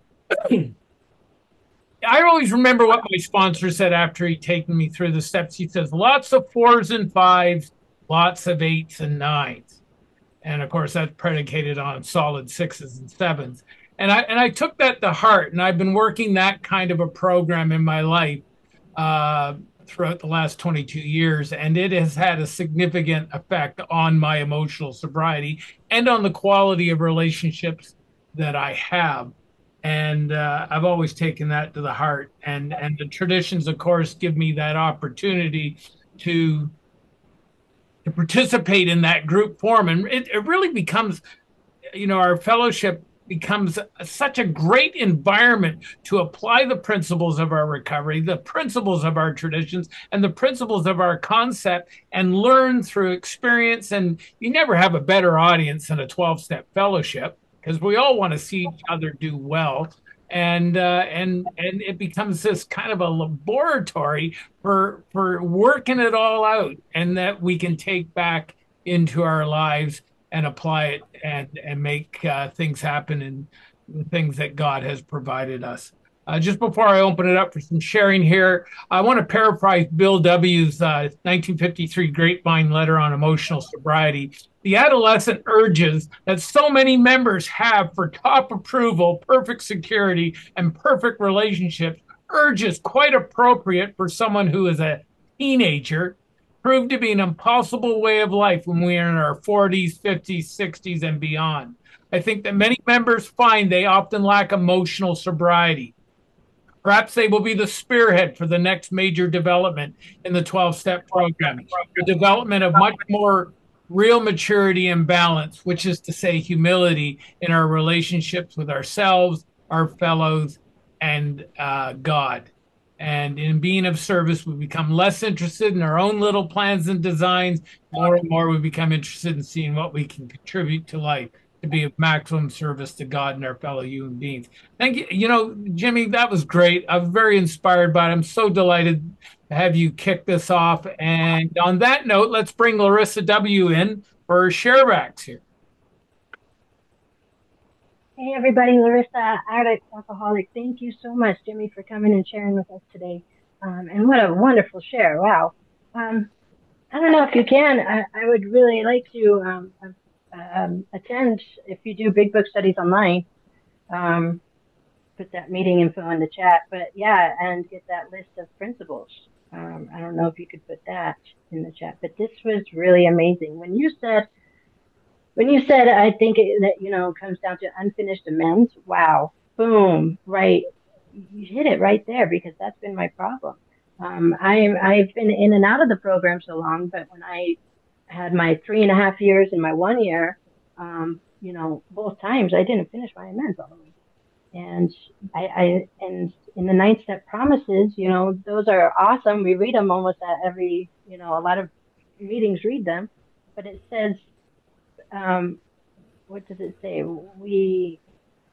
I always remember what my sponsor said after he'd taken me through the steps. He says, lots of fours and fives, lots of eights and nines. And of course, that's predicated on solid sixes and sevens. And I and I took that to heart, and I've been working that kind of a program in my life uh, throughout the last twenty-two years, and it has had a significant effect on my emotional sobriety and on the quality of relationships that I have. And uh, I've always taken that to the heart. And and the traditions, of course, give me that opportunity to to participate in that group form. And it, it really becomes, you know, our fellowship becomes such a great environment to apply the principles of our recovery, the principles of our traditions, and the principles of our concept, and learn through experience. And you never have a better audience than a twelve-step fellowship, because we all want to see each other do well. And uh, and and it becomes this kind of a laboratory for for working it all out, and that we can take back into our lives and apply it and and make uh, things happen in the things that God has provided us. Uh, just before I open it up for some sharing here, I want to paraphrase Bill W.'s uh, nineteen fifty-three Grapevine letter on emotional sobriety. The adolescent urges that so many members have for top approval, perfect security, and perfect relationships, urges quite appropriate for someone who is a teenager, proved to be an impossible way of life when we are in our forties, fifties, sixties, and beyond. I think that many members find they often lack emotional sobriety. Perhaps they will be the spearhead for the next major development in the twelve-step program, the development of much more real maturity and balance, which is to say humility in our relationships with ourselves, our fellows, and uh, God. And in being of service, we become less interested in our own little plans and designs. More and more, we become interested in seeing what we can contribute to life to be of maximum service to God and our fellow human beings. Thank you. You know, Jimmy, that was great. I'm very inspired by it. I'm so delighted to have you kick this off. And on that note, let's bring Larissa W. in for her sharebacks here. Hey, everybody. Larissa, addict, alcoholic. Thank you so much, Jimmy, for coming and sharing with us today. Um, and what a wonderful share. Wow. Um, I don't know if you can. I, I would really like to um, um, attend if you do Big Book Studies online. Um, put that meeting info in the chat. But yeah, and get that list of principles. Um, I don't know if you could put that in the chat. But this was really amazing. When you said, when you said, I think it, that, you know, comes down to unfinished amends. Wow. Boom. Right. You hit it right there, because that's been my problem. Um, I, I've been in and out of the program so long, but when I had my three and a half years and my one year, um, you know, both times I didn't finish my amends all the way. And I, I, and in the nine step promises, you know, those are awesome. We read them almost at every, you know, a lot of meetings read them, but it says, um, what does it say? We,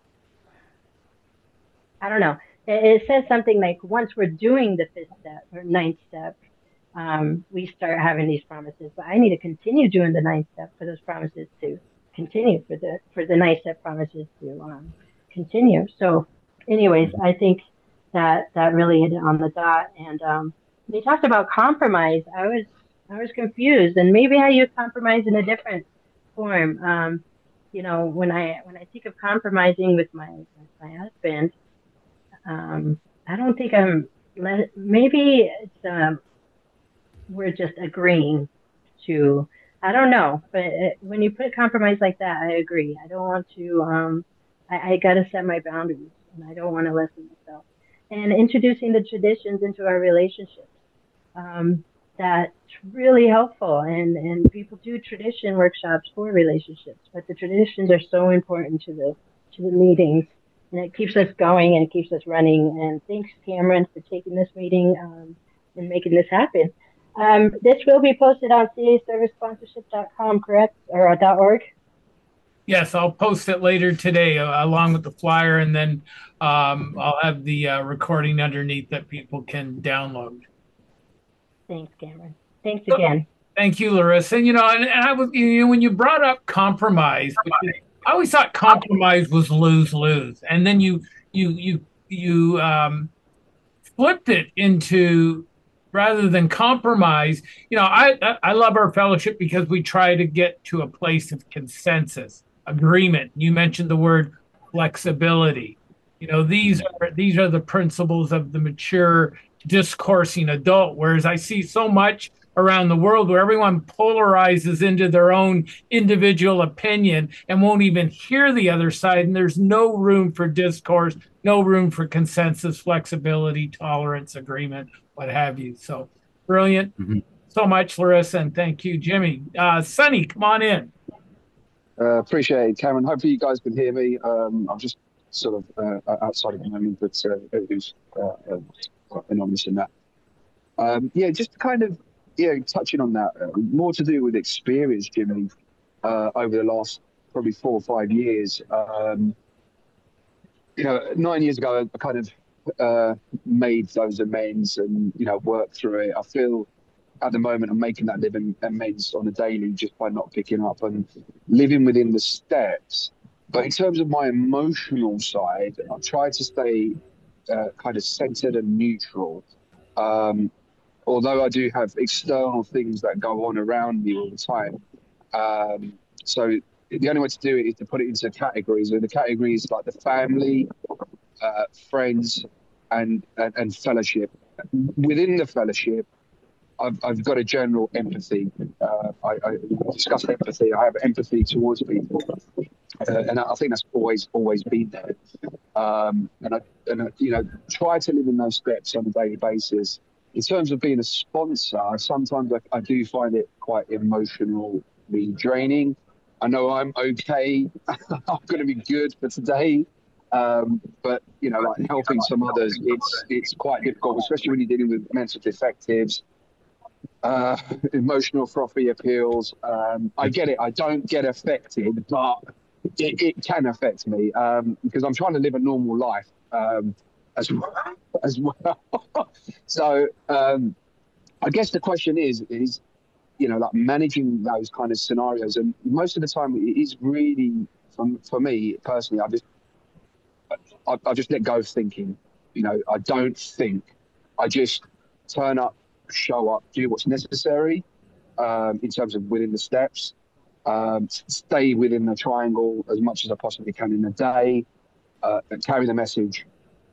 I don't know. It says something like, once we're doing the fifth step or ninth step, um, we start having these promises. But I need to continue doing the ninth step for those promises to continue, for the for the ninth step promises to um, continue. So, anyways, I think that that really hit it on the dot. And um, they talked about compromise. I was I was confused, and maybe I use compromise in a different form. Um, you know, when I when I think of compromising with my with my husband. Um, I don't think I'm, let, maybe it's, um, we're just agreeing to, I don't know, but it, when you put a compromise like that, I agree. I don't want to, um, I, I got to set my boundaries, and I don't want to lessen myself. And introducing the traditions into our relationships, um, that's really helpful. And, and people do tradition workshops for relationships, but the traditions are so important to the, to the meetings. And it keeps us going and it keeps us running. And thanks, Cameron, for taking this meeting um, and making this happen. Um, this will be posted on c a service sponsorship dot com, correct? Or uh, .org? Yes, I'll post it later today uh, along with the flyer, and then um, I'll have the uh, recording underneath that people can download. Thanks, Cameron. Thanks again. Thank you, Larissa. And, you know, and, and I was, you know, when you brought up compromise, which is, I always thought compromise was lose lose, and then you you you you um, flipped it into rather than compromise. You know, I I love our fellowship because we try to get to a place of consensus, agreement. You mentioned the word flexibility. You know, these are these are the principles of the mature discoursing adult. Whereas I see so much around the world where everyone polarizes into their own individual opinion and won't even hear the other side, and there's no room for discourse, no room for consensus, flexibility, tolerance, agreement, what have you. So brilliant. Mm-hmm. So much, Larissa, and thank you, Jimmy. Uh, Sonny, come on in. Uh, appreciate it, Cameron. Hopefully you guys can hear me. Um, I'm just sort of uh, outside at the moment, but uh, who's uh, uh, anonymous in that. Um, yeah, just kind of, yeah, touching on that, uh, more to do with experience, Jimmy, uh, over the last probably four or five years. Um, you know, nine years ago, I kind of uh, made those amends and, you know, worked through it. I feel at the moment I'm making that living amends on a daily just by not picking up and living within the steps. But in terms of my emotional side, I try to stay uh, kind of centered and neutral. Um, although I do have external things that go on around me all the time. Um, so the only way to do it is to put it into categories. And the categories like the family, uh, friends, and, and, and fellowship. Within the fellowship, I've, I've got a general empathy. Uh, I, I discussed empathy. I have empathy towards people. Uh, and I think that's always, always been there. Um, and, I, and I, you know, try to live in those steps on a daily basis. In terms of being a sponsor, sometimes I, I do find it quite emotionally draining. I know I'm okay. I'm going to be good for today. Um, but, you know, like helping some others, it's it's quite difficult, especially when you're dealing with mental defectives, uh, emotional frothy appeals. Um, I get it. I don't get affected, but it, it can affect me um, because I'm trying to live a normal life. Um, as well. As well. So um, I guess the question is, is, you know, like managing those kind of scenarios. And most of the time it is really, from, for me personally, I just, I, I just let go of thinking. You know, I don't think. I just turn up, show up, do what's necessary um, in terms of within the steps, um, stay within the triangle as much as I possibly can in the day, uh, and carry the message.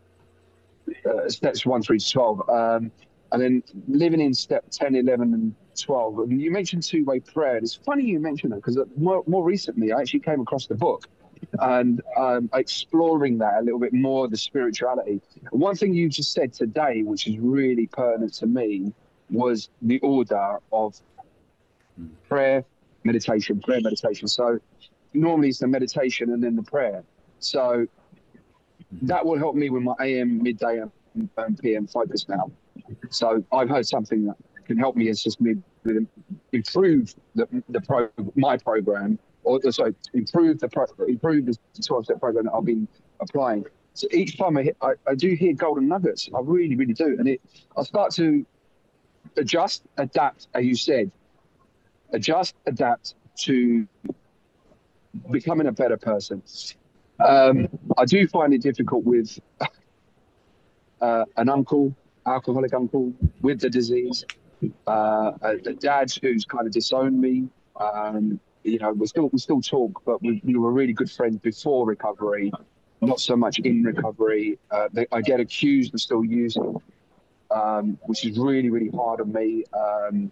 Uh, steps one through to twelve, um, and then living in step ten, eleven, and twelve. And you mentioned two-way prayer. And it's funny you mentioned that because more, more recently I actually came across the book and um, exploring that a little bit more, the spirituality. And one thing you just said today, which is really pertinent to me, was the order of prayer, meditation, prayer, meditation. So normally it's the meditation and then the prayer. So that will help me with my A M, midday, and, and P M focus now. So I've heard something that can help me assist me with improve the the pro my program, or sorry, improve the pro, improve the twelve-step program that I've been applying. So each time I, hit, I I do hear golden nuggets. I really, really do, and it I start to adjust, adapt, as you said, adjust, adapt to becoming a better person. Um, I do find it difficult with uh, an uncle, alcoholic uncle with the disease, uh, a, a dad who's kind of disowned me. Um, you know, we still we still talk, but we, we were really good friends before recovery, not so much in recovery. Uh, they, I get accused of still using, um, which is really, really hard on me. Um,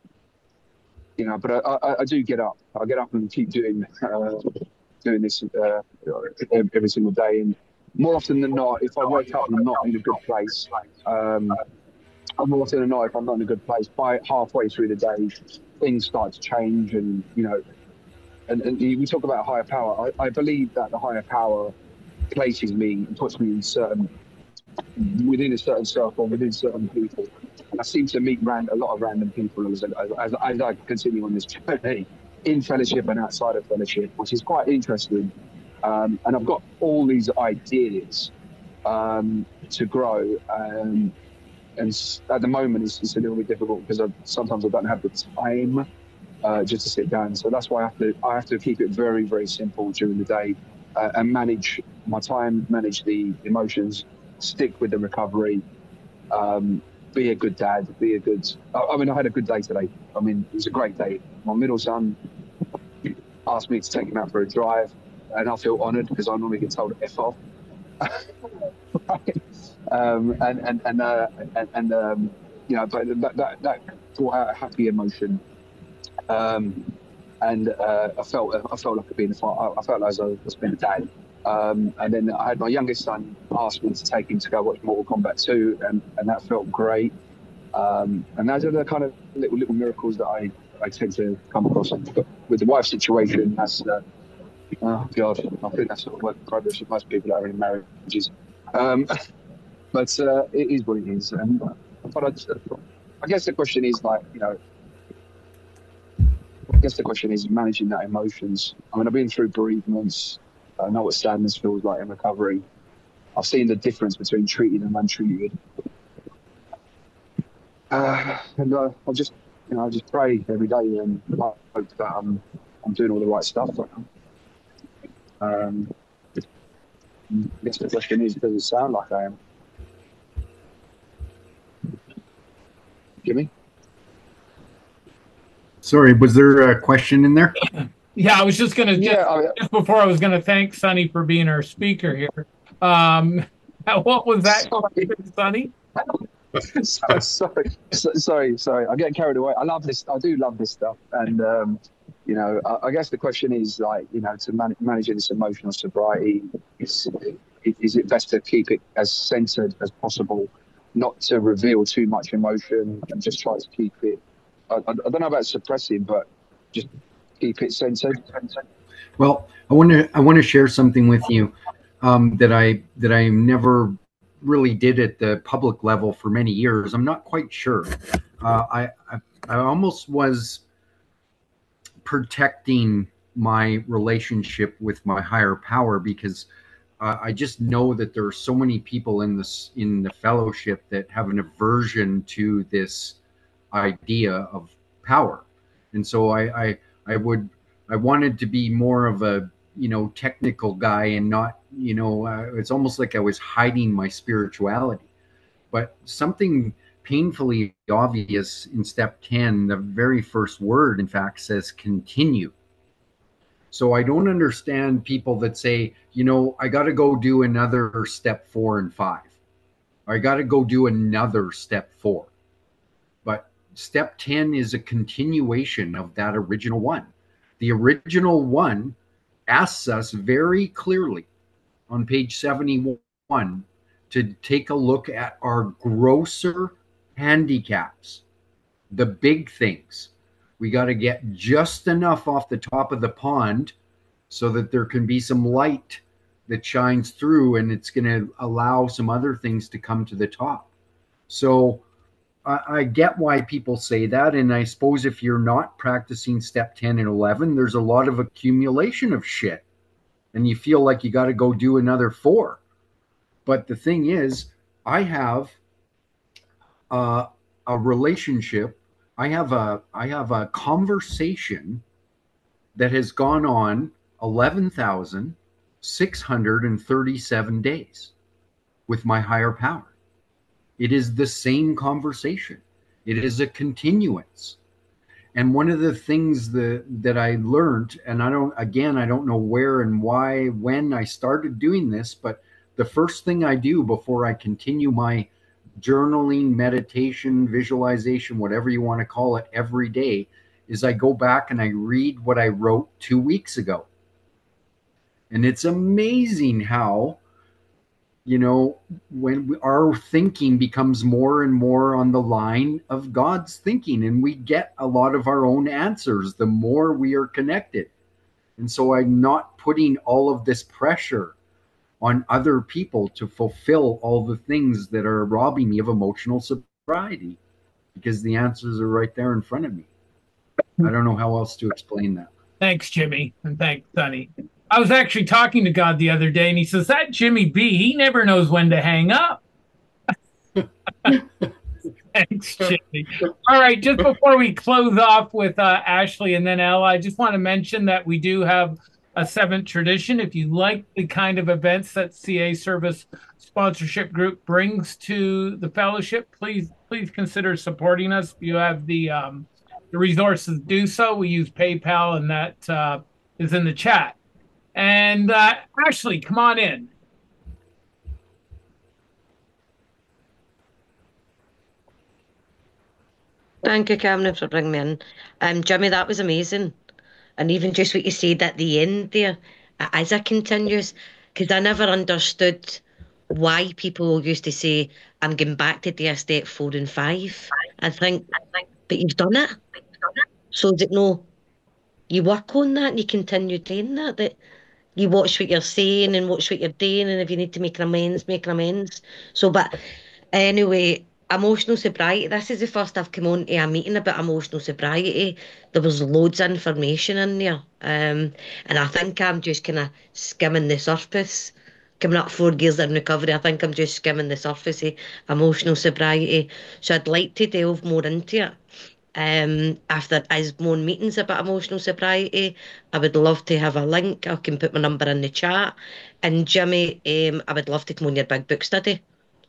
you know, but I, I, I do get up. I get up and keep doing. Uh, doing this uh, every single day, and more often than not, if I wake up and I'm not in a good place, um, more often than not, if I'm not in a good place, by halfway through the day, things start to change, and you know, and, and we talk about higher power. I, I believe that the higher power places me and puts me in certain within a certain circle, within certain people, and I seem to meet ran, a lot of random people as, as, as I continue on this journey. in fellowship and outside of fellowship, which is quite interesting. Um, and I've got all these ideas um, to grow. Um, and at the moment, it's, it's a little bit difficult because I, sometimes I don't have the time uh, just to sit down. So that's why I have to I have to keep it very, very simple during the day uh, and manage my time, manage the emotions, stick with the recovery, um, be a good dad, be a good. I, I mean, I had a good day today. I mean, it was a great day. My middle son asked me to take him out for a drive, and I feel honoured because I normally get told F off. um, and and and uh, and, and um, you know, but that that, that brought out a happy emotion, um, and uh, I felt I felt like I'd been a father. I felt as though I'd been a dad. Um, and then I had my youngest son ask me to take him to go watch Mortal Kombat two, and, and that felt great. Um, and those are the kind of little little miracles that I, I tend to come across. But with the wife situation, that's uh, oh god, I think that's sort of work in progress with most people that are in marriages. Um, but uh, it is what it is. And but I, I guess the question is like you know, I guess the question is managing that emotions. I mean, I've been through bereavements. I know what sadness feels like in recovery. I've seen the difference between treated and untreated. Uh, and uh, I just, you know, I just pray every day and I hope that I'm, I'm doing all the right stuff. Um, I guess the question is, does it sound like I am? Jimmy? Sorry, was there a question in there? Yeah, I was just going to, Yeah, just, I, just before I was going to thank Sonny for being our speaker here. Um, what was that, Sonny? so, sorry, so, sorry, sorry. I get carried away. I love this. I do love this stuff. And, um, you know, I, I guess the question is like, you know, to man manage this emotional sobriety, is, is it best to keep it as centered as possible, not to reveal too much emotion and just try to keep it, I, I, I don't know about suppressing, but just keep it centered. Well, I want to I want to share something with you um, that I that I never really did at the public level for many years. I'm not quite sure. Uh, I, I I almost was protecting my relationship with my higher power because uh, I just know that there are so many people in this in the fellowship that have an aversion to this idea of power, and so I I, I would I wanted to be more of a you know technical guy and not you know uh, it's almost like I was hiding my spirituality. But something painfully obvious in step ten, the very first word in fact says continue. So I don't understand people that say, you know, I got to go do another step four and five. Or I got to go do another step four. But step ten is a continuation of that original one. The original one asks us very clearly on page seventy-one to take a look at our grosser handicaps, the big things. We got to get just enough off the top of the pond so that there can be some light that shines through and it's going to allow some other things to come to the top. So I, I get why people say that. And I suppose if you're not practicing step ten and eleven, there's a lot of accumulation of shit and you feel like you got to go do another four. But the thing is, I have uh, a relationship. I have a I have a conversation that has gone on eleven thousand six hundred thirty-seven days with my higher power. It is the same conversation. It is a continuance. And one of the things that that I learned, and I don't again I don't know where and why when I started doing this, but the first thing I do before I continue my journaling, meditation, visualization, whatever you want to call it, every day, is I go back and I read what I wrote two weeks ago. And it's amazing how, you know, when we, our thinking becomes more and more on the line of God's thinking, and we get a lot of our own answers the more we are connected. And so I'm not putting all of this pressure on other people to fulfill all the things that are robbing me of emotional sobriety, because the answers are right there in front of me. I don't know how else to explain that. Thanks, Jimmy, and thanks, Sonny. I was actually talking to God the other day, and he says, that Jimmy B, he never knows when to hang up. Thanks, Jimmy. All right, just before we close off with uh, Ashley and then Ella, I just want to mention that we do have a seventh tradition. If you like the kind of events that C A Service Sponsorship Group brings to the fellowship, please please consider supporting us. You have the um, the resources to do so. We use PayPal, and that uh, is in the chat. And uh, Ashley, come on in. Thank you, Cameron, for bringing me in. Um, Jimmy, that was amazing. And even just what you said at the end there, as a continuous, because I never understood why people used to say, I'm going back to do a step four and five. I think, but you've done it. So is it no, you work on that and you continue doing that, that you watch what you're saying and watch what you're doing, and if you need to make an amends, make an amends. So, but anyway, emotional sobriety. This is the first I've come on to a meeting about emotional sobriety. There was loads of information in there. Um, and I think I'm just kind of skimming the surface. Coming up four years in recovery, I think I'm just skimming the surface of emotional sobriety. So I'd like to delve more into it. Um, if there is more meetings about emotional sobriety, I would love to have a link. I can put my number in the chat. And Jimmy, um, I would love to come on your big book study.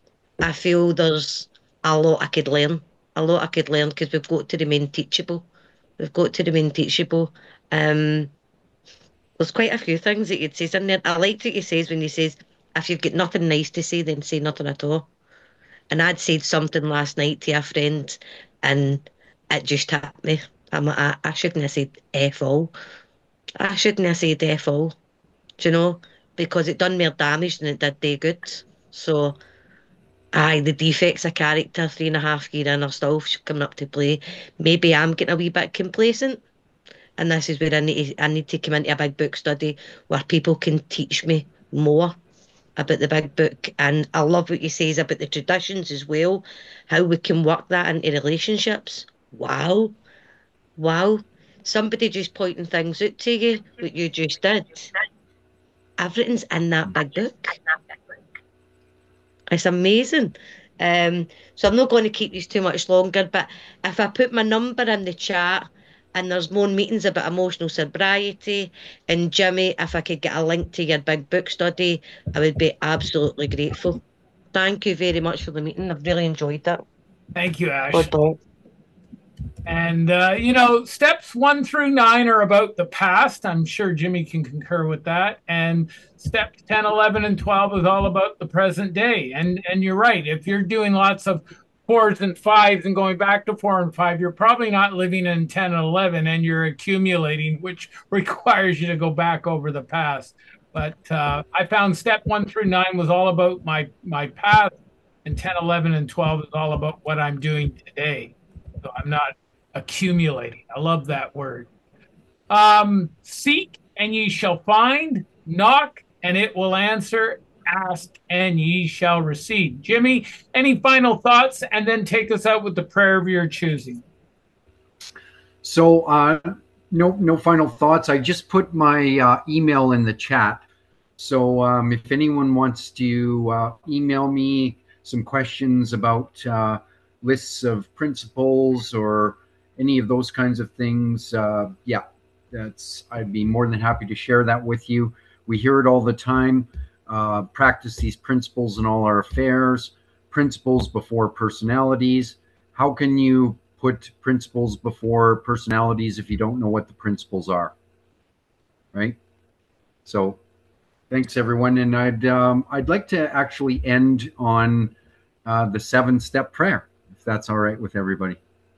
I feel there's a lot I could learn, a lot I could learn, because we've got to remain teachable. We've got to remain teachable. Um, there's quite a few things that you'd say in there. I liked what he says when he says, if you've got nothing nice to say, then say nothing at all. And I'd said something last night to a friend, and it just hit me. I'm like, I, I shouldn't have said F all. I shouldn't have said F all, do you know? Because it done more damage than it did do good. So, aye, the defects of character, three and a half year in, are still coming up to play. Maybe I'm getting a wee bit complacent. And this is where I need to, I need to come into a big book study where people can teach me more about the big book. And I love what you says about the traditions as well, how we can work that into relationships. Wow. Wow. Somebody just pointing things out to you, what you just did. Everything's in that big book. It's amazing. Um, so I'm not going to keep these too much longer, but if I put my number in the chat and there's more meetings about emotional sobriety, and Jimmy, if I could get a link to your big book study, I would be absolutely grateful. Thank you very much for the meeting. I've really enjoyed it. Thank you, Ash. God bless. And, uh, you know, steps one through nine are about the past. I'm sure Jimmy can concur with that. And steps ten, eleven, and twelve is all about the present day. And, and you're right. If you're doing lots of fours and fives and going back to four and five, you're probably not living in ten and eleven, and you're accumulating, which requires you to go back over the past. But uh, I found step one through nine was all about my, my past, and ten, eleven, and twelve is all about what I'm doing today. So I'm not accumulating. I love that word. Um, seek and ye shall find, knock and it will answer, ask and ye shall receive. Jimmy, any final thoughts? And then take us out with the prayer of your choosing. So uh, no, no final thoughts. I just put my uh, email in the chat. So um, if anyone wants to uh, email me some questions about uh, lists of principles or any of those kinds of things, uh, yeah, that's, I'd be more than happy to share that with you. We hear it all the time. Uh, practice these principles in all our affairs. Principles before personalities. How can you put principles before personalities if you don't know what the principles are? Right? So thanks, everyone. And I'd, um, I'd like to actually end on uh, the seven-step prayer, if that's all right with everybody.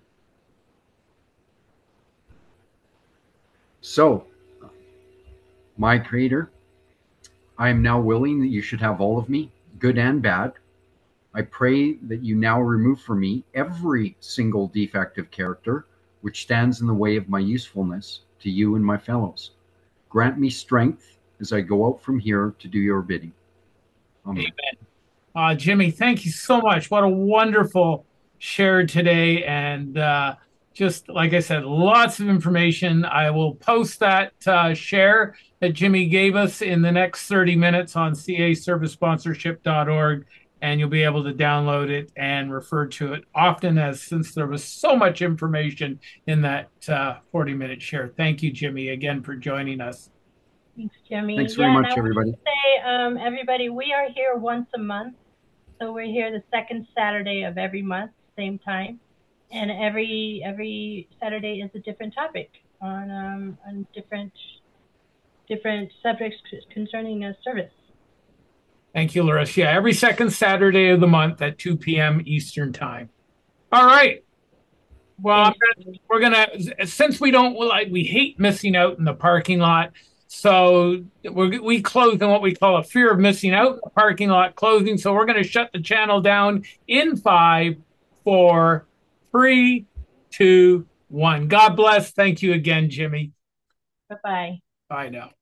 So, my Creator, I am now willing that you should have all of me, good and bad. I pray that you now remove from me every single defect of character which stands in the way of my usefulness to you and my fellows. Grant me strength as I go out from here to do your bidding. Amen. Amen. Uh, Jimmy, thank you so much. What a wonderful share today. And uh, just like I said, lots of information. I will post that uh, share that Jimmy gave us in the next thirty minutes on c a service sponsorship dot org, and you'll be able to download it and refer to it often, as since there was so much information in that uh, forty minute share. Thank you, Jimmy, again for joining us. Thanks, Jimmy. Thanks very yeah, much, everybody. Say, um, everybody, we are here once a month. So we're here the second Saturday of every month, same time. And every every Saturday is a different topic on um, on different different subjects concerning a service. Thank you, Larissa. Yeah, every second Saturday of the month at two p m Eastern time. All right. Well, gonna, we're gonna since we don't like we hate missing out in the parking lot, so we're, we close on what we call a fear of missing out in the parking lot closing. So we're gonna shut the channel down in five, four, three, two, one. God bless. Thank you again, Jimmy. Bye bye. Bye now.